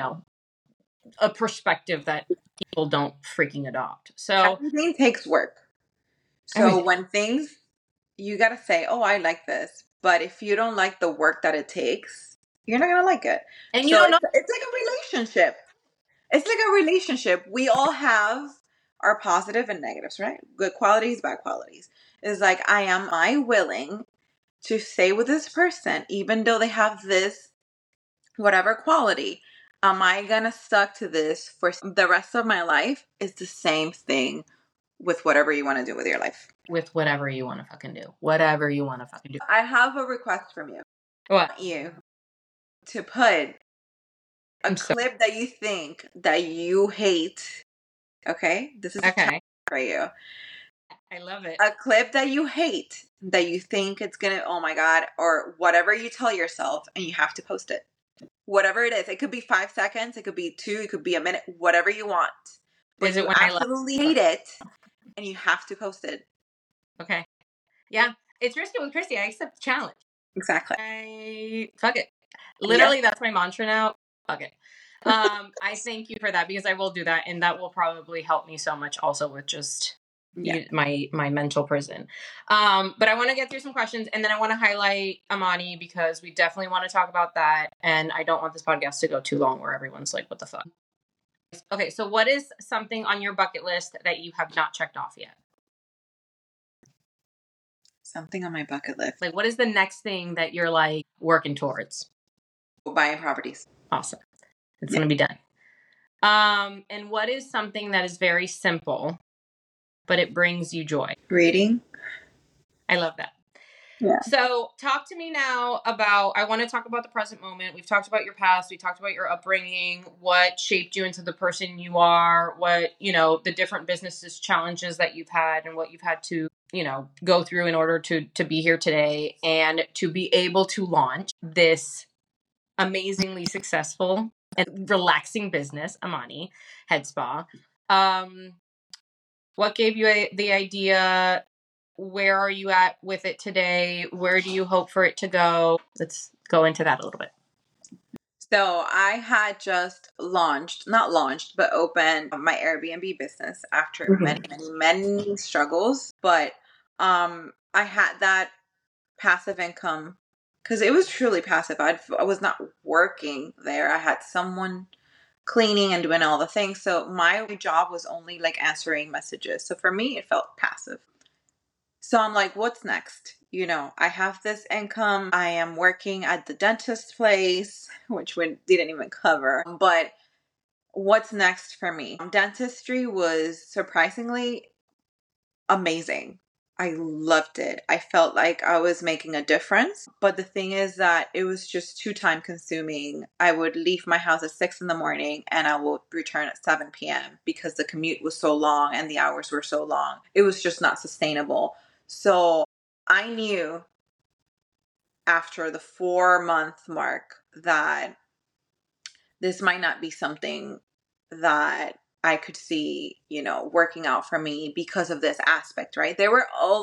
a perspective that people don't freaking adopt. So everything takes work. So when things, you got to say, oh, I like this. But if you don't like the work that it takes, you're not going to like it. And you don't know. It's like a relationship. It's like a relationship. We all have our positive and negatives, right? Good qualities, bad qualities. It's like, am I willing to stay with this person, even though they have this, whatever quality? Am I going to stuck to this for the rest of my life? It's the same thing with whatever you want to do with your life. With whatever you want to fucking do. Whatever you want to fucking do. I have a request from you. What? I want you to put a clip that you think that you hate. Okay? This is okay for you. I love it. A clip that you hate, that you think it's going to, oh my God, or whatever you tell yourself, and you have to post it. Whatever it is. It could be 5 seconds. It could be 2. It could be a minute. Whatever you want. But you absolutely hate it, and you have to post it. Okay. Yeah. It's Risky with Christy. I accept the challenge. Exactly. Fuck it. Literally, that's my mantra now. Fuck it. I thank you for that because I will do that, and that will probably help me so much also with just my mental prison. But I want to get through some questions, and then I want to highlight Amani because we definitely want to talk about that, and I don't want this podcast to go too long where everyone's like, what the fuck? Okay, so what is something on your bucket list that you have not checked off yet? Something on my bucket list. Like, what is the next thing that you're like working towards? Buying properties. Awesome. It's going to be done. And what is something that is very simple, but it brings you joy? Reading. I love that. Yeah. So talk to me now about, I want to talk about the present moment. We've talked about your past. We talked about your upbringing, what shaped you into the person you are, what, the different businesses, challenges that you've had and what you've had to, go through in order to be here today and to be able to launch this amazingly successful and relaxing business, Amani Head Spa. What gave you the idea? Where are you at with it today? Where do you hope for it to go? Let's go into that a little bit. So I had just not launched, but opened my Airbnb business after many, many, many struggles. But I had that passive income because it was truly passive. I was not working there. I had someone cleaning and doing all the things. So my job was only like answering messages. So for me, it felt passive. So I'm like, what's next? I have this income. I am working at the dentist place, which we didn't even cover. But what's next for me? Dentistry was surprisingly amazing. I loved it. I felt like I was making a difference. But the thing is that it was just too time consuming. I would leave my house at 6 in the morning and I would return at 7 p.m. because the commute was so long and the hours were so long. It was just not sustainable. So I knew after the 4-month mark that this might not be something that I could see, working out for me because of this aspect, right? It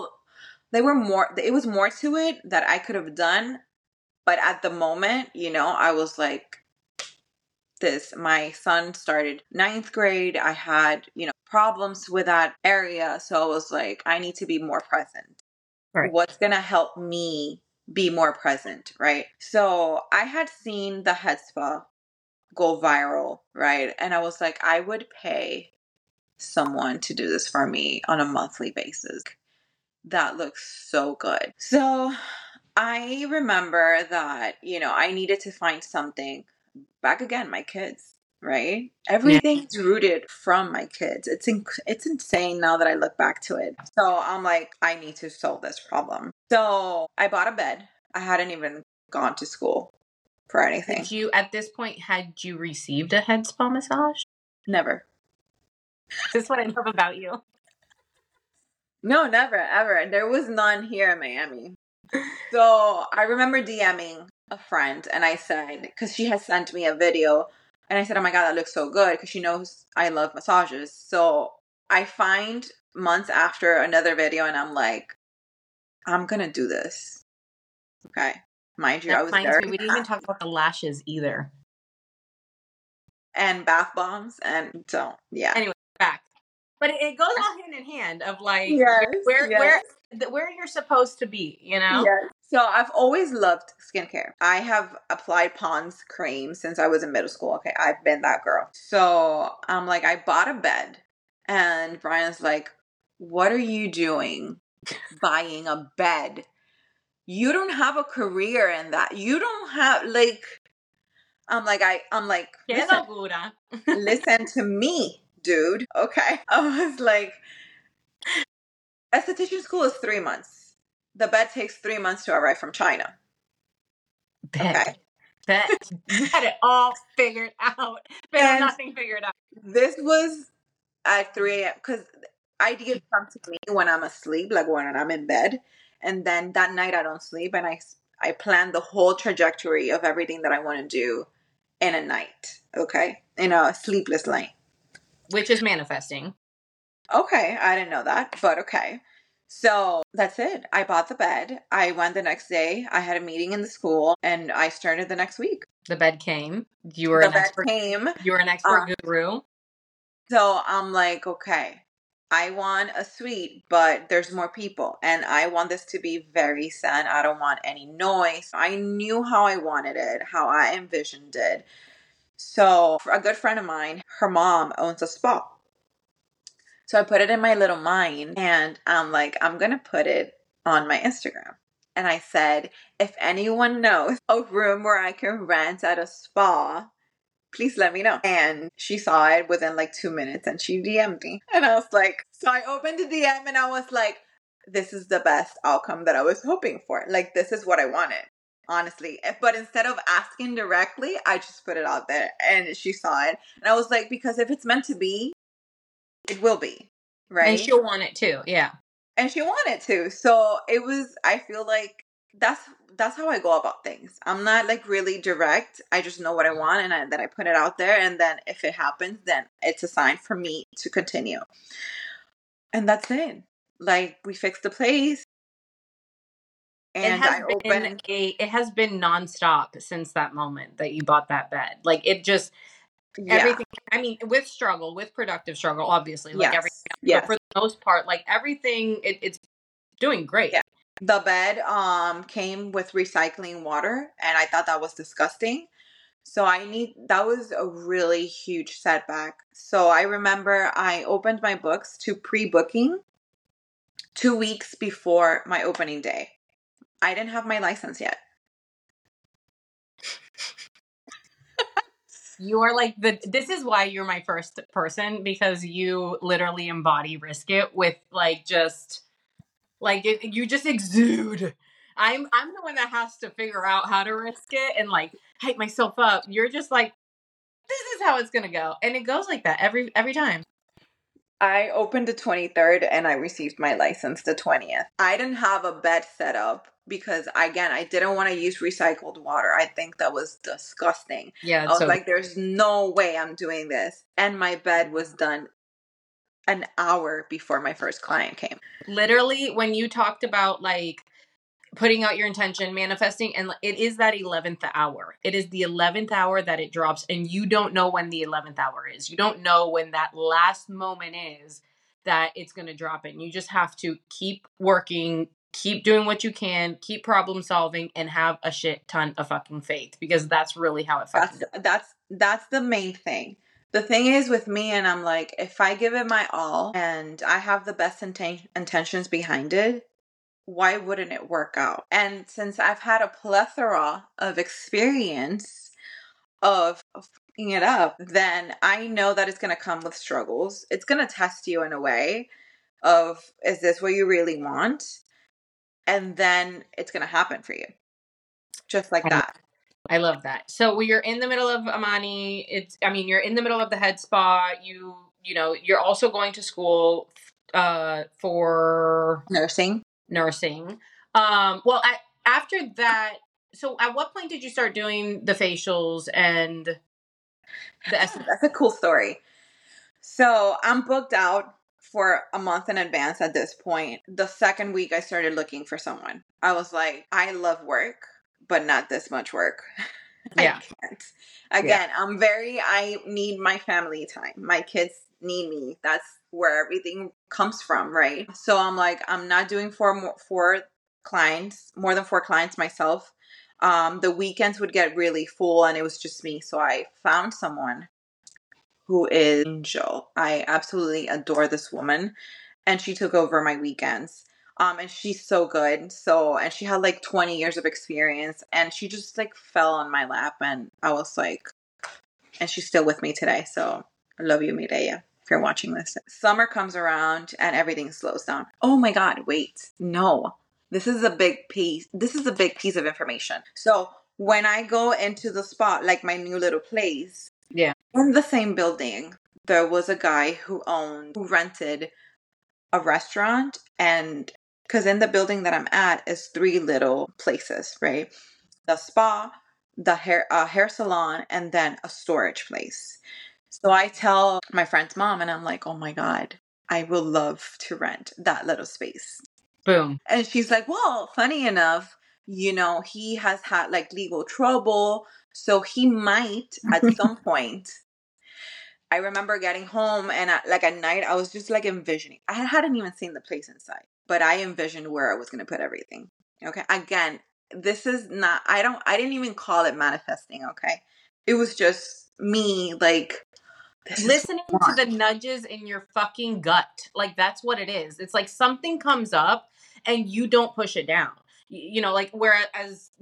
was more to it that I could have done. But at the moment, I was like, my son started 9th grade. I had, problems with that area. So I was like, I need to be more present. Right. What's going to help me be more present, right? So I had seen the Head Spa go viral, right? And I was like, I would pay someone to do this for me on a monthly basis. That looks so good. So I remember that, I needed to find something. Back again, my kids, right? Everything's rooted from my kids. It's insane now that I look back to it. So I'm like, I need to solve this problem. So I bought a bed. I hadn't even gone to school for anything. At this point, had you received a head spa massage? Never. This is what I love about you. No, never, ever. There was none here in Miami. So I remember DMing a friend and I said, because she had sent me a video, and I said, oh my God, that looks so good, because she knows I love massages. So I find months after another video and I'm like, I'm going to do this. Okay. Mind you, I was very we didn't even talk about the lashes either. And bath bombs and so, yeah. Anyway, back. But it goes all hand in hand of like where you're supposed to be, Yes. So I've always loved skincare. I have applied Pond's cream since I was in middle school. Okay, I've been that girl. So I'm like, I bought a bed, and Brian's like, what are you doing buying a bed? You don't have a career in that. You don't have I'm like, listen to me, dude. Okay. I was like, esthetician school is 3 months. The bed takes 3 months to arrive from China. Okay. You had it all figured out. But nothing figured out. This was at 3 a.m. because ideas come to me when I'm asleep, like when I'm in bed. And then that night I don't sleep, and I plan the whole trajectory of everything that I want to do in a night, okay? In a sleepless night. Which is manifesting. Okay, I didn't know that, but okay. So that's it. I bought the bed. I went the next day. I had a meeting in the school, and I started the next week. The bed came. You were an expert guru. So I'm like, okay, I want a suite, but there's more people, and I want this to be very zen. I don't want any noise. I knew how I wanted it, how I envisioned it. So a good friend of mine, her mom owns a spa. So I put it in my little mind, and I'm like, I'm going to put it on my Instagram. And I said, if anyone knows a room where I can rent at a spa Please let me know. And she saw it within like 2 minutes and she DM'd me. And I was like, so I opened the DM and I was like, this is the best outcome that I was hoping for. Like, this is what I wanted, honestly. But instead of asking directly, I just put it out there and she saw it. And I was like, because if it's meant to be, it will be, right? And she'll want it too. Yeah. And she wanted to. So it was, I feel like that's how I go about things. I'm not like really direct. I just know what I want and then I put it out there. And then if it happens, then it's a sign for me to continue. And that's it. Like, we fixed the place. And it has been nonstop since that moment that you bought that bed. Like, it just, everything, I mean, with productive struggle, obviously, like everything else, but for the most part, like everything, it's doing great. Yeah. The bed came with recycling water, and I thought that was disgusting. So that was a really huge setback. So I remember I opened my books to pre-booking 2 weeks before my opening day. I didn't have my license yet. You are like this is why you're my first person, because you literally embody Risk It with like just like you just exude. I'm the one that has to figure out how to risk it and like hype myself up. You're just like, this is how it's gonna go, and it goes like that every time. I opened the 23rd and I received my license the 20th. I didn't have a bed set up because, again, I didn't want to use recycled water. I think that was disgusting. Yeah, I was like, there's no way I'm doing this. And my bed was done an hour before my first client came. Literally, when you talked about like putting out your intention, manifesting, and it is that 11th hour. It is the 11th hour that it drops, and you don't know when the 11th hour is. You don't know when that last moment is that it's going to drop in. You just have to keep working, keep doing what you can, keep problem solving, and have a shit ton of fucking faith, because that's really how it fucking that's the main thing. The thing is with me, and I'm like, if I give it my all and I have the best intentions behind it, why wouldn't it work out? And since I've had a plethora of experience of fucking it up, then I know that it's going to come with struggles. It's going to test you in a way of, is this what you really want? And then it's going to happen for you. Just like that. I love that. So you're in the middle of Amani. You're in the middle of the head spa. You know, you're also going to school for nursing. Well, after that, so at what point did you start doing the facials and the That's a cool story. So I'm booked out for a month in advance at this point. The second week I started looking for someone. I was like, I love work, but not this much work. Yeah. I can't. Again, I need my family time. My kids need me. That's where everything comes from, right? So I'm like, I'm not doing more than 4 clients myself. The weekends would get really full and it was just me. So I found someone who is Angel. I absolutely adore this woman. And she took over my weekends. And she's so good. And she had like 20 years of experience and she just like fell on my lap and I was like, and she's still with me today. So I love you, Mireya, if you're watching this. Summer comes around and everything slows down. Oh my God, wait, no. This is a big piece. This is a big piece of information. So when I go into the spot, like my new little place, in the same building, there was a guy who rented a restaurant, and because in the building that I'm at is 3 little places, right? The spa, the hair salon, and then a storage place. So I tell my friend's mom, and I'm like, oh my God, I would love to rent that little space. Boom. And she's like, well, funny enough, you know, he has had like legal trouble, so he might at some point. I remember getting home and at night, I was just like envisioning. I hadn't even seen the place inside, but I envisioned where I was going to put everything. Okay. Again, this is not, I didn't even call it manifesting. Okay. It was just me like listening to the nudges in your fucking gut. Like, that's what it is. It's like something comes up and you don't push it down. You know, like whereas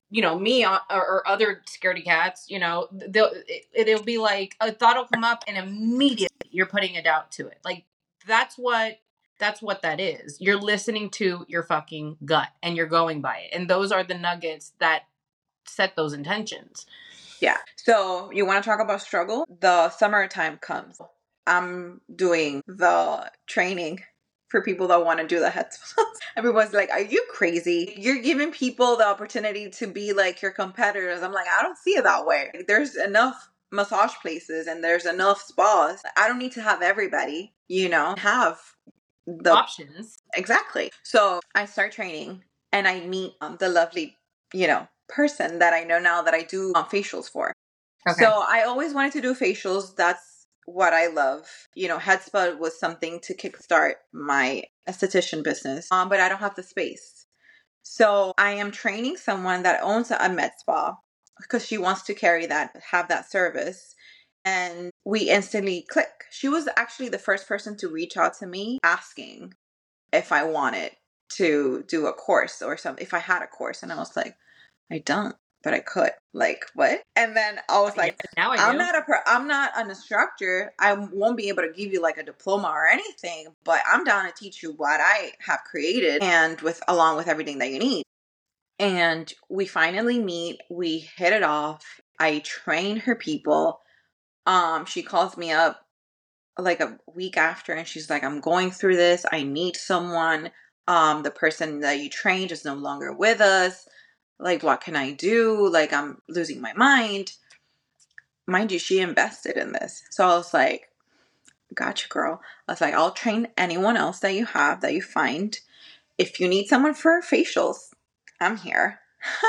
me or other scaredy cats, it'll be like a thought will come up and immediately you're putting a doubt to it. Like that's what that is. You're listening to your fucking gut and you're going by it. And those are the nuggets that set those intentions. Yeah. So you want to talk about struggle? The summertime comes. I'm doing the training for people that want to do the head spas. Everyone's like, are you crazy? You're giving people the opportunity to be like your competitors. I'm like, I don't see it that way. There's enough massage places and there's enough spas. I don't need to have everybody, have the options. Exactly. So I start training and I meet the lovely, person that I know now that I do facials for. Okay. So I always wanted to do facials. That's what I love. Head spa was something to kickstart my esthetician business, but I don't have the space. So I am training someone that owns a med spa because she wants to have that service. And we instantly click. She was actually the first person to reach out to me asking if I wanted to do a course or something, if I had a course. And I was like, I don't, but I could. Like, what? And then I was like, now I'm not an instructor. I won't be able to give you like a diploma or anything, but I'm down to teach you what I have created and along with everything that you need. And we finally meet. We hit it off. I train her people. She calls me up like a week after and she's like, I'm going through this. I need someone. The person that you trained is no longer with us. Like, what can I do? Like, I'm losing my mind. Mind you, she invested in this. So I was like, gotcha, girl. I was like, I'll train anyone else that you have, that you find. If you need someone for facials, I'm here.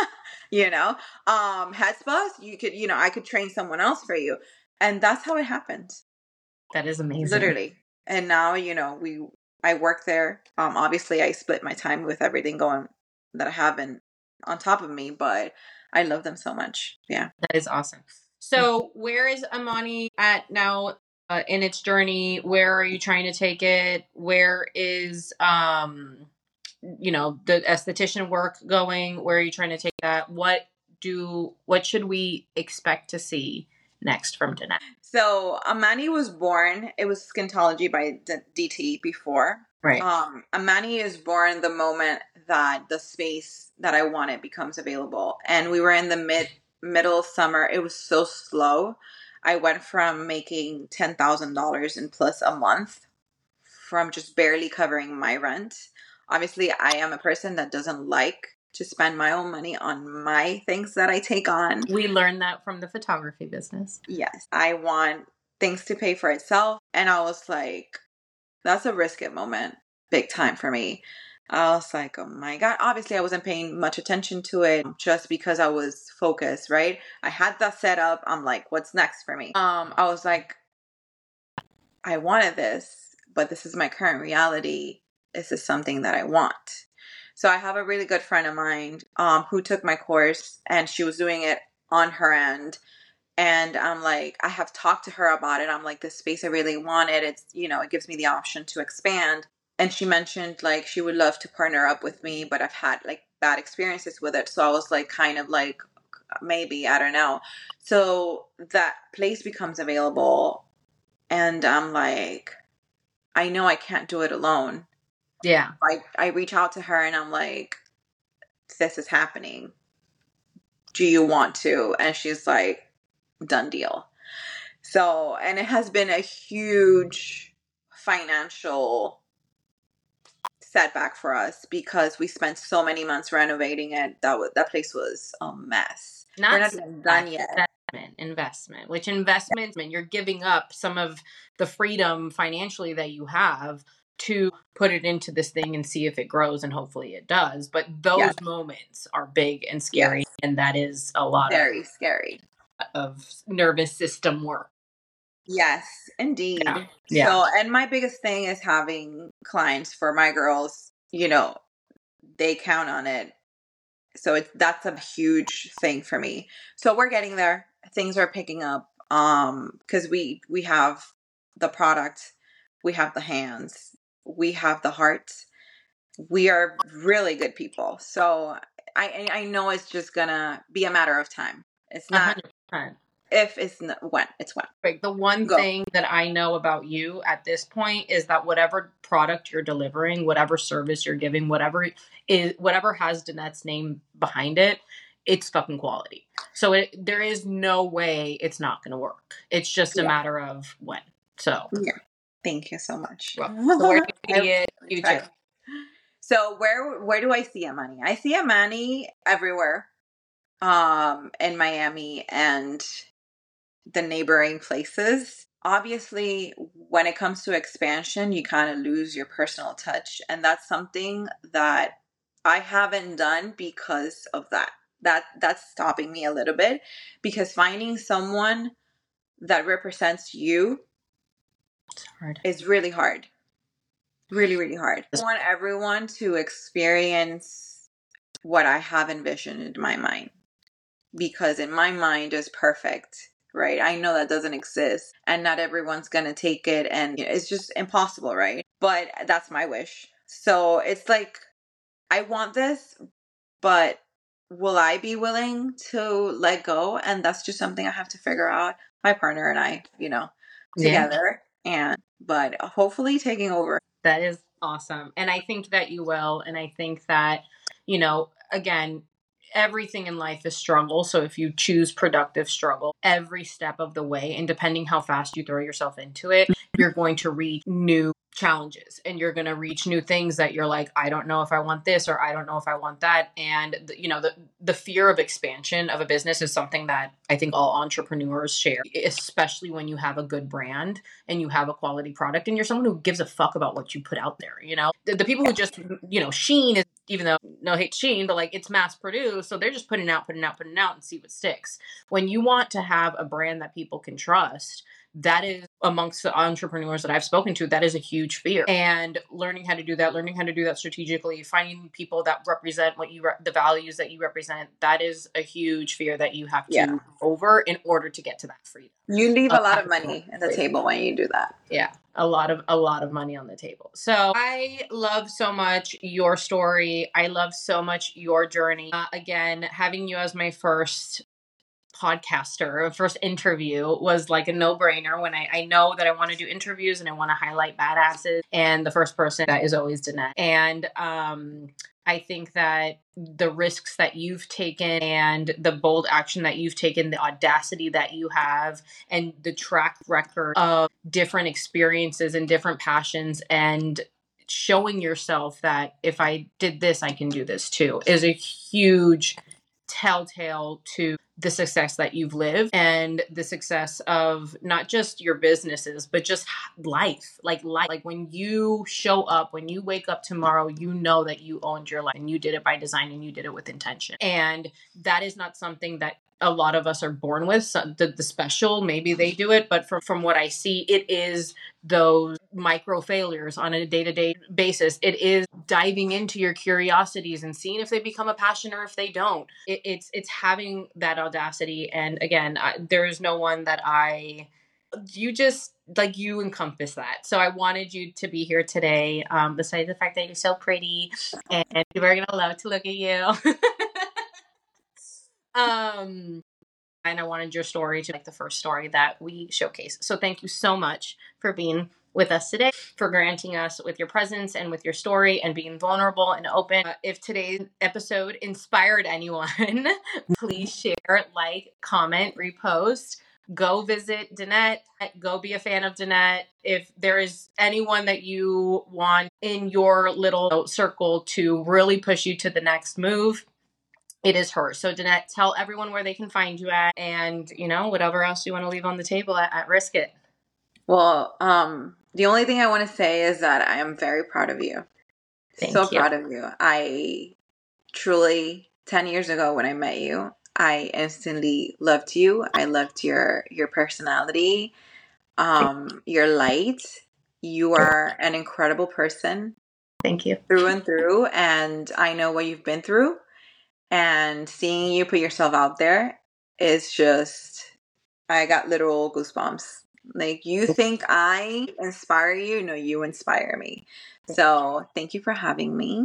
Head spas, you could, I could train someone else for you. And that's how it happened. That is amazing. Literally. And now, I work there. Obviously I split my time with everything going that I have on top of me, but I love them so much. Yeah. That is awesome. So where is Amani at now in its journey? Where are you trying to take it? Where is, the esthetician work going? Where are you trying to take that? What should we expect to see next from Danette? So Amani was born, it was Skintology by DT before. Right. Amani is born the moment that the space that I wanted becomes available. And we were in the middle summer. It was so slow. I went from making $10,000 in plus a month from just barely covering my rent. Obviously, I am a person that doesn't like to spend my own money on my things that I take on. We learned that from the photography business. Yes. I want things to pay for itself. And I was like, that's a risk it moment. Big time for me. I was like, oh my God. Obviously, I wasn't paying much attention to it just because I was focused, right? I had that set up. I'm like, what's next for me? I was like, I wanted this, but this is my current reality. This is something that I want. So I have a really good friend of mine who took my course and she was doing it on her end. And I'm like, I have talked to her about it. I'm like, this space I really wanted. It's, it gives me the option to expand. And she mentioned like she would love to partner up with me, but I've had like bad experiences with it. So I was like, kind of like, maybe, I don't know. So that place becomes available. And I'm like, I know I can't do it alone. Yeah. I reach out to her and I'm like, this is happening. Do you want to? And she's like, done deal. So, and it has been a huge financial setback for us because we spent so many months renovating it. That place was a mess. We're not even done yet. Investment, you're giving up some of the freedom financially that you have to put it into this thing and see if it grows, and hopefully it does. But those moments are big and scary, and that is a lot very scary of nervous system work. Yes, indeed. Yeah. So, and my biggest thing is having clients for my girls, they count on it. So that's a huge thing for me. So we're getting there. Things are picking up because we have the product, we have the hands, we have the heart. We are really good people. So I know it's just gonna be a matter of time. It's not 100%. if, it's not when, it's when. Like the one thing that I know about you at this point is that whatever product you're delivering, whatever service you're giving, whatever has Danette's name behind it, it's fucking quality. So there is no way it's not going to work. It's just a matter of when. So yeah, thank you so much. Well, so where do you see it in the future? So where do I see Amani? I see Amani everywhere, in Miami and the neighboring places. Obviously, when it comes to expansion, you kind of lose your personal touch, and that's something that I haven't done because of that. That's stopping me a little bit, because finding someone that represents you is really hard. Really, really hard. I want everyone to experience what I have envisioned in my mind, because in my mind is perfect, right? I know that doesn't exist, and not everyone's gonna take it, and it's just impossible, right? But that's my wish. So it's like, I want this, but will I be willing to let go? And that's just something I have to figure out, my partner and I, together. But hopefully taking over. That is awesome. And I think that you will. And I think that, again, everything in life is struggle. So if you choose productive struggle every step of the way, and depending how fast you throw yourself into it, you're going to reach new challenges, and you're going to reach new things that you're like, I don't know if I want this, or I don't know if I want that. And the fear of expansion of a business is something that I think all entrepreneurs share, especially when you have a good brand and you have a quality product and you're someone who gives a fuck about what you put out there. The people who just, Shein is, even though no hate Shein, but like, it's mass produced, so they're just putting out and see what sticks. When you want to have a brand that people can trust, that is, amongst the entrepreneurs that I've spoken to, that is a huge fear. And learning how to do that strategically, finding people that represent the values that you represent, that is a huge fear that you have to over in order to get to that freedom. You leave a lot of money at the table when you do that. Yeah, a lot of money on the table. So I love so much your story. I love so much your journey. Again, having you as my first podcaster, first interview, was like a no-brainer. When I know that I want to do interviews and I want to highlight badasses, and the first person that is always Danette. And I think that the risks that you've taken and the bold action that you've taken, the audacity that you have, and the track record of different experiences and different passions, and showing yourself that if I did this, I can do this too, is a huge telltale to the success that you've lived, and the success of not just your businesses, but just life. Like when you show up, when you wake up tomorrow, you know that you owned your life, and you did it by design, and you did it with intention. And that is not something that a lot of us are born with. So the special, maybe they do it, but from what I see, it is those micro failures on a day-to-day basis. It is diving into your curiosities and seeing if they become a passion or if they don't. It's having that audacity. And again, there is no one that you just, like, you encompass that. So I wanted you to be here today, besides the fact that you're so pretty and people are going to love to look at you. And I wanted your story to be like the first story that we showcase. So thank you so much for being with us today, for granting us with your presence and with your story and being vulnerable and open. If today's episode inspired anyone, please share, like, comment, repost. Go visit Danette. Go be a fan of Danette. If there is anyone that you want in your little circle to really push you to the next move, it is her. So Danette, tell everyone where they can find you at, and whatever else you want to leave on the table at Risk It. Well, the only thing I want to say is that I am very proud of you. Thank you. Proud of you. I truly, 10 years ago when I met you, I instantly loved you. I loved your personality, your light. You are an incredible person. Thank you. Through and through. And I know what you've been through. And seeing you put yourself out there is just, I got literal goosebumps. Like, you think I inspire you? No, you inspire me. So thank you for having me.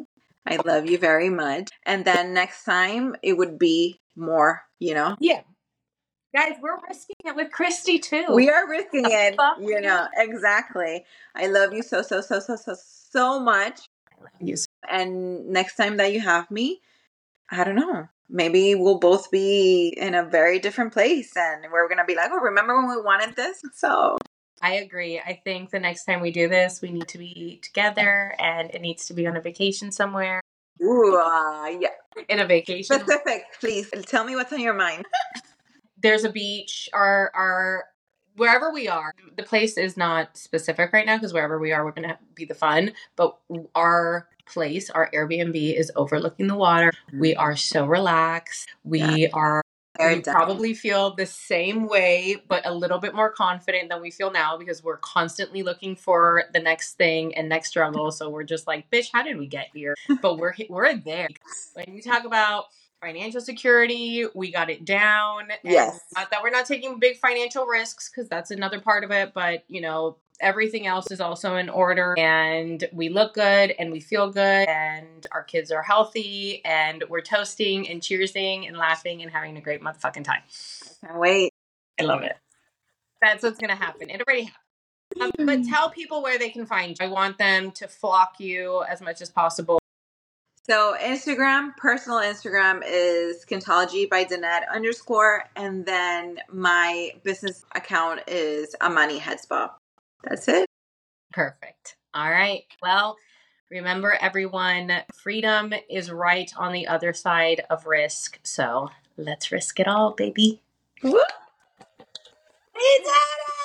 I love you very much. And then next time it would be more, Yeah. Guys, we're risking it with Christy too. We are risking it, fuck, exactly. I love you so much. I love you. And next time that you have me, I don't know, maybe we'll both be in a very different place and we're going to be like, oh, remember when we wanted this? So I agree. I think the next time we do this, we need to be together and it needs to be on a vacation somewhere. ooh, yeah. In a vacation. Specific, please. Tell me what's on your mind. There's a beach, our wherever we are. The place is not specific right now because wherever we are, we're going to be the fun. But our place, our Airbnb is overlooking the water. We are so relaxed. We probably feel the same way, but a little bit more confident than we feel now because we're constantly looking for the next thing and next struggle. So we're just like, bitch, how did we get here? But we're there. When we talk about financial security, we got it down. Yes. And not that we're not taking big financial risks because that's another part of it, but everything else is also in order and we look good and we feel good and our kids are healthy and we're toasting and cheersing and laughing and having a great motherfucking time. I can't wait. I love it. That's what's going to happen. It already happened. But tell people where they can find you. I want them to flock you as much as possible. So personal Instagram is Skintology by Danette _ and then my business account is Amani Head Spa. That's it. Perfect. All right. Well, remember everyone, freedom is right on the other side of risk. So let's risk it all, baby. Woo! We did it!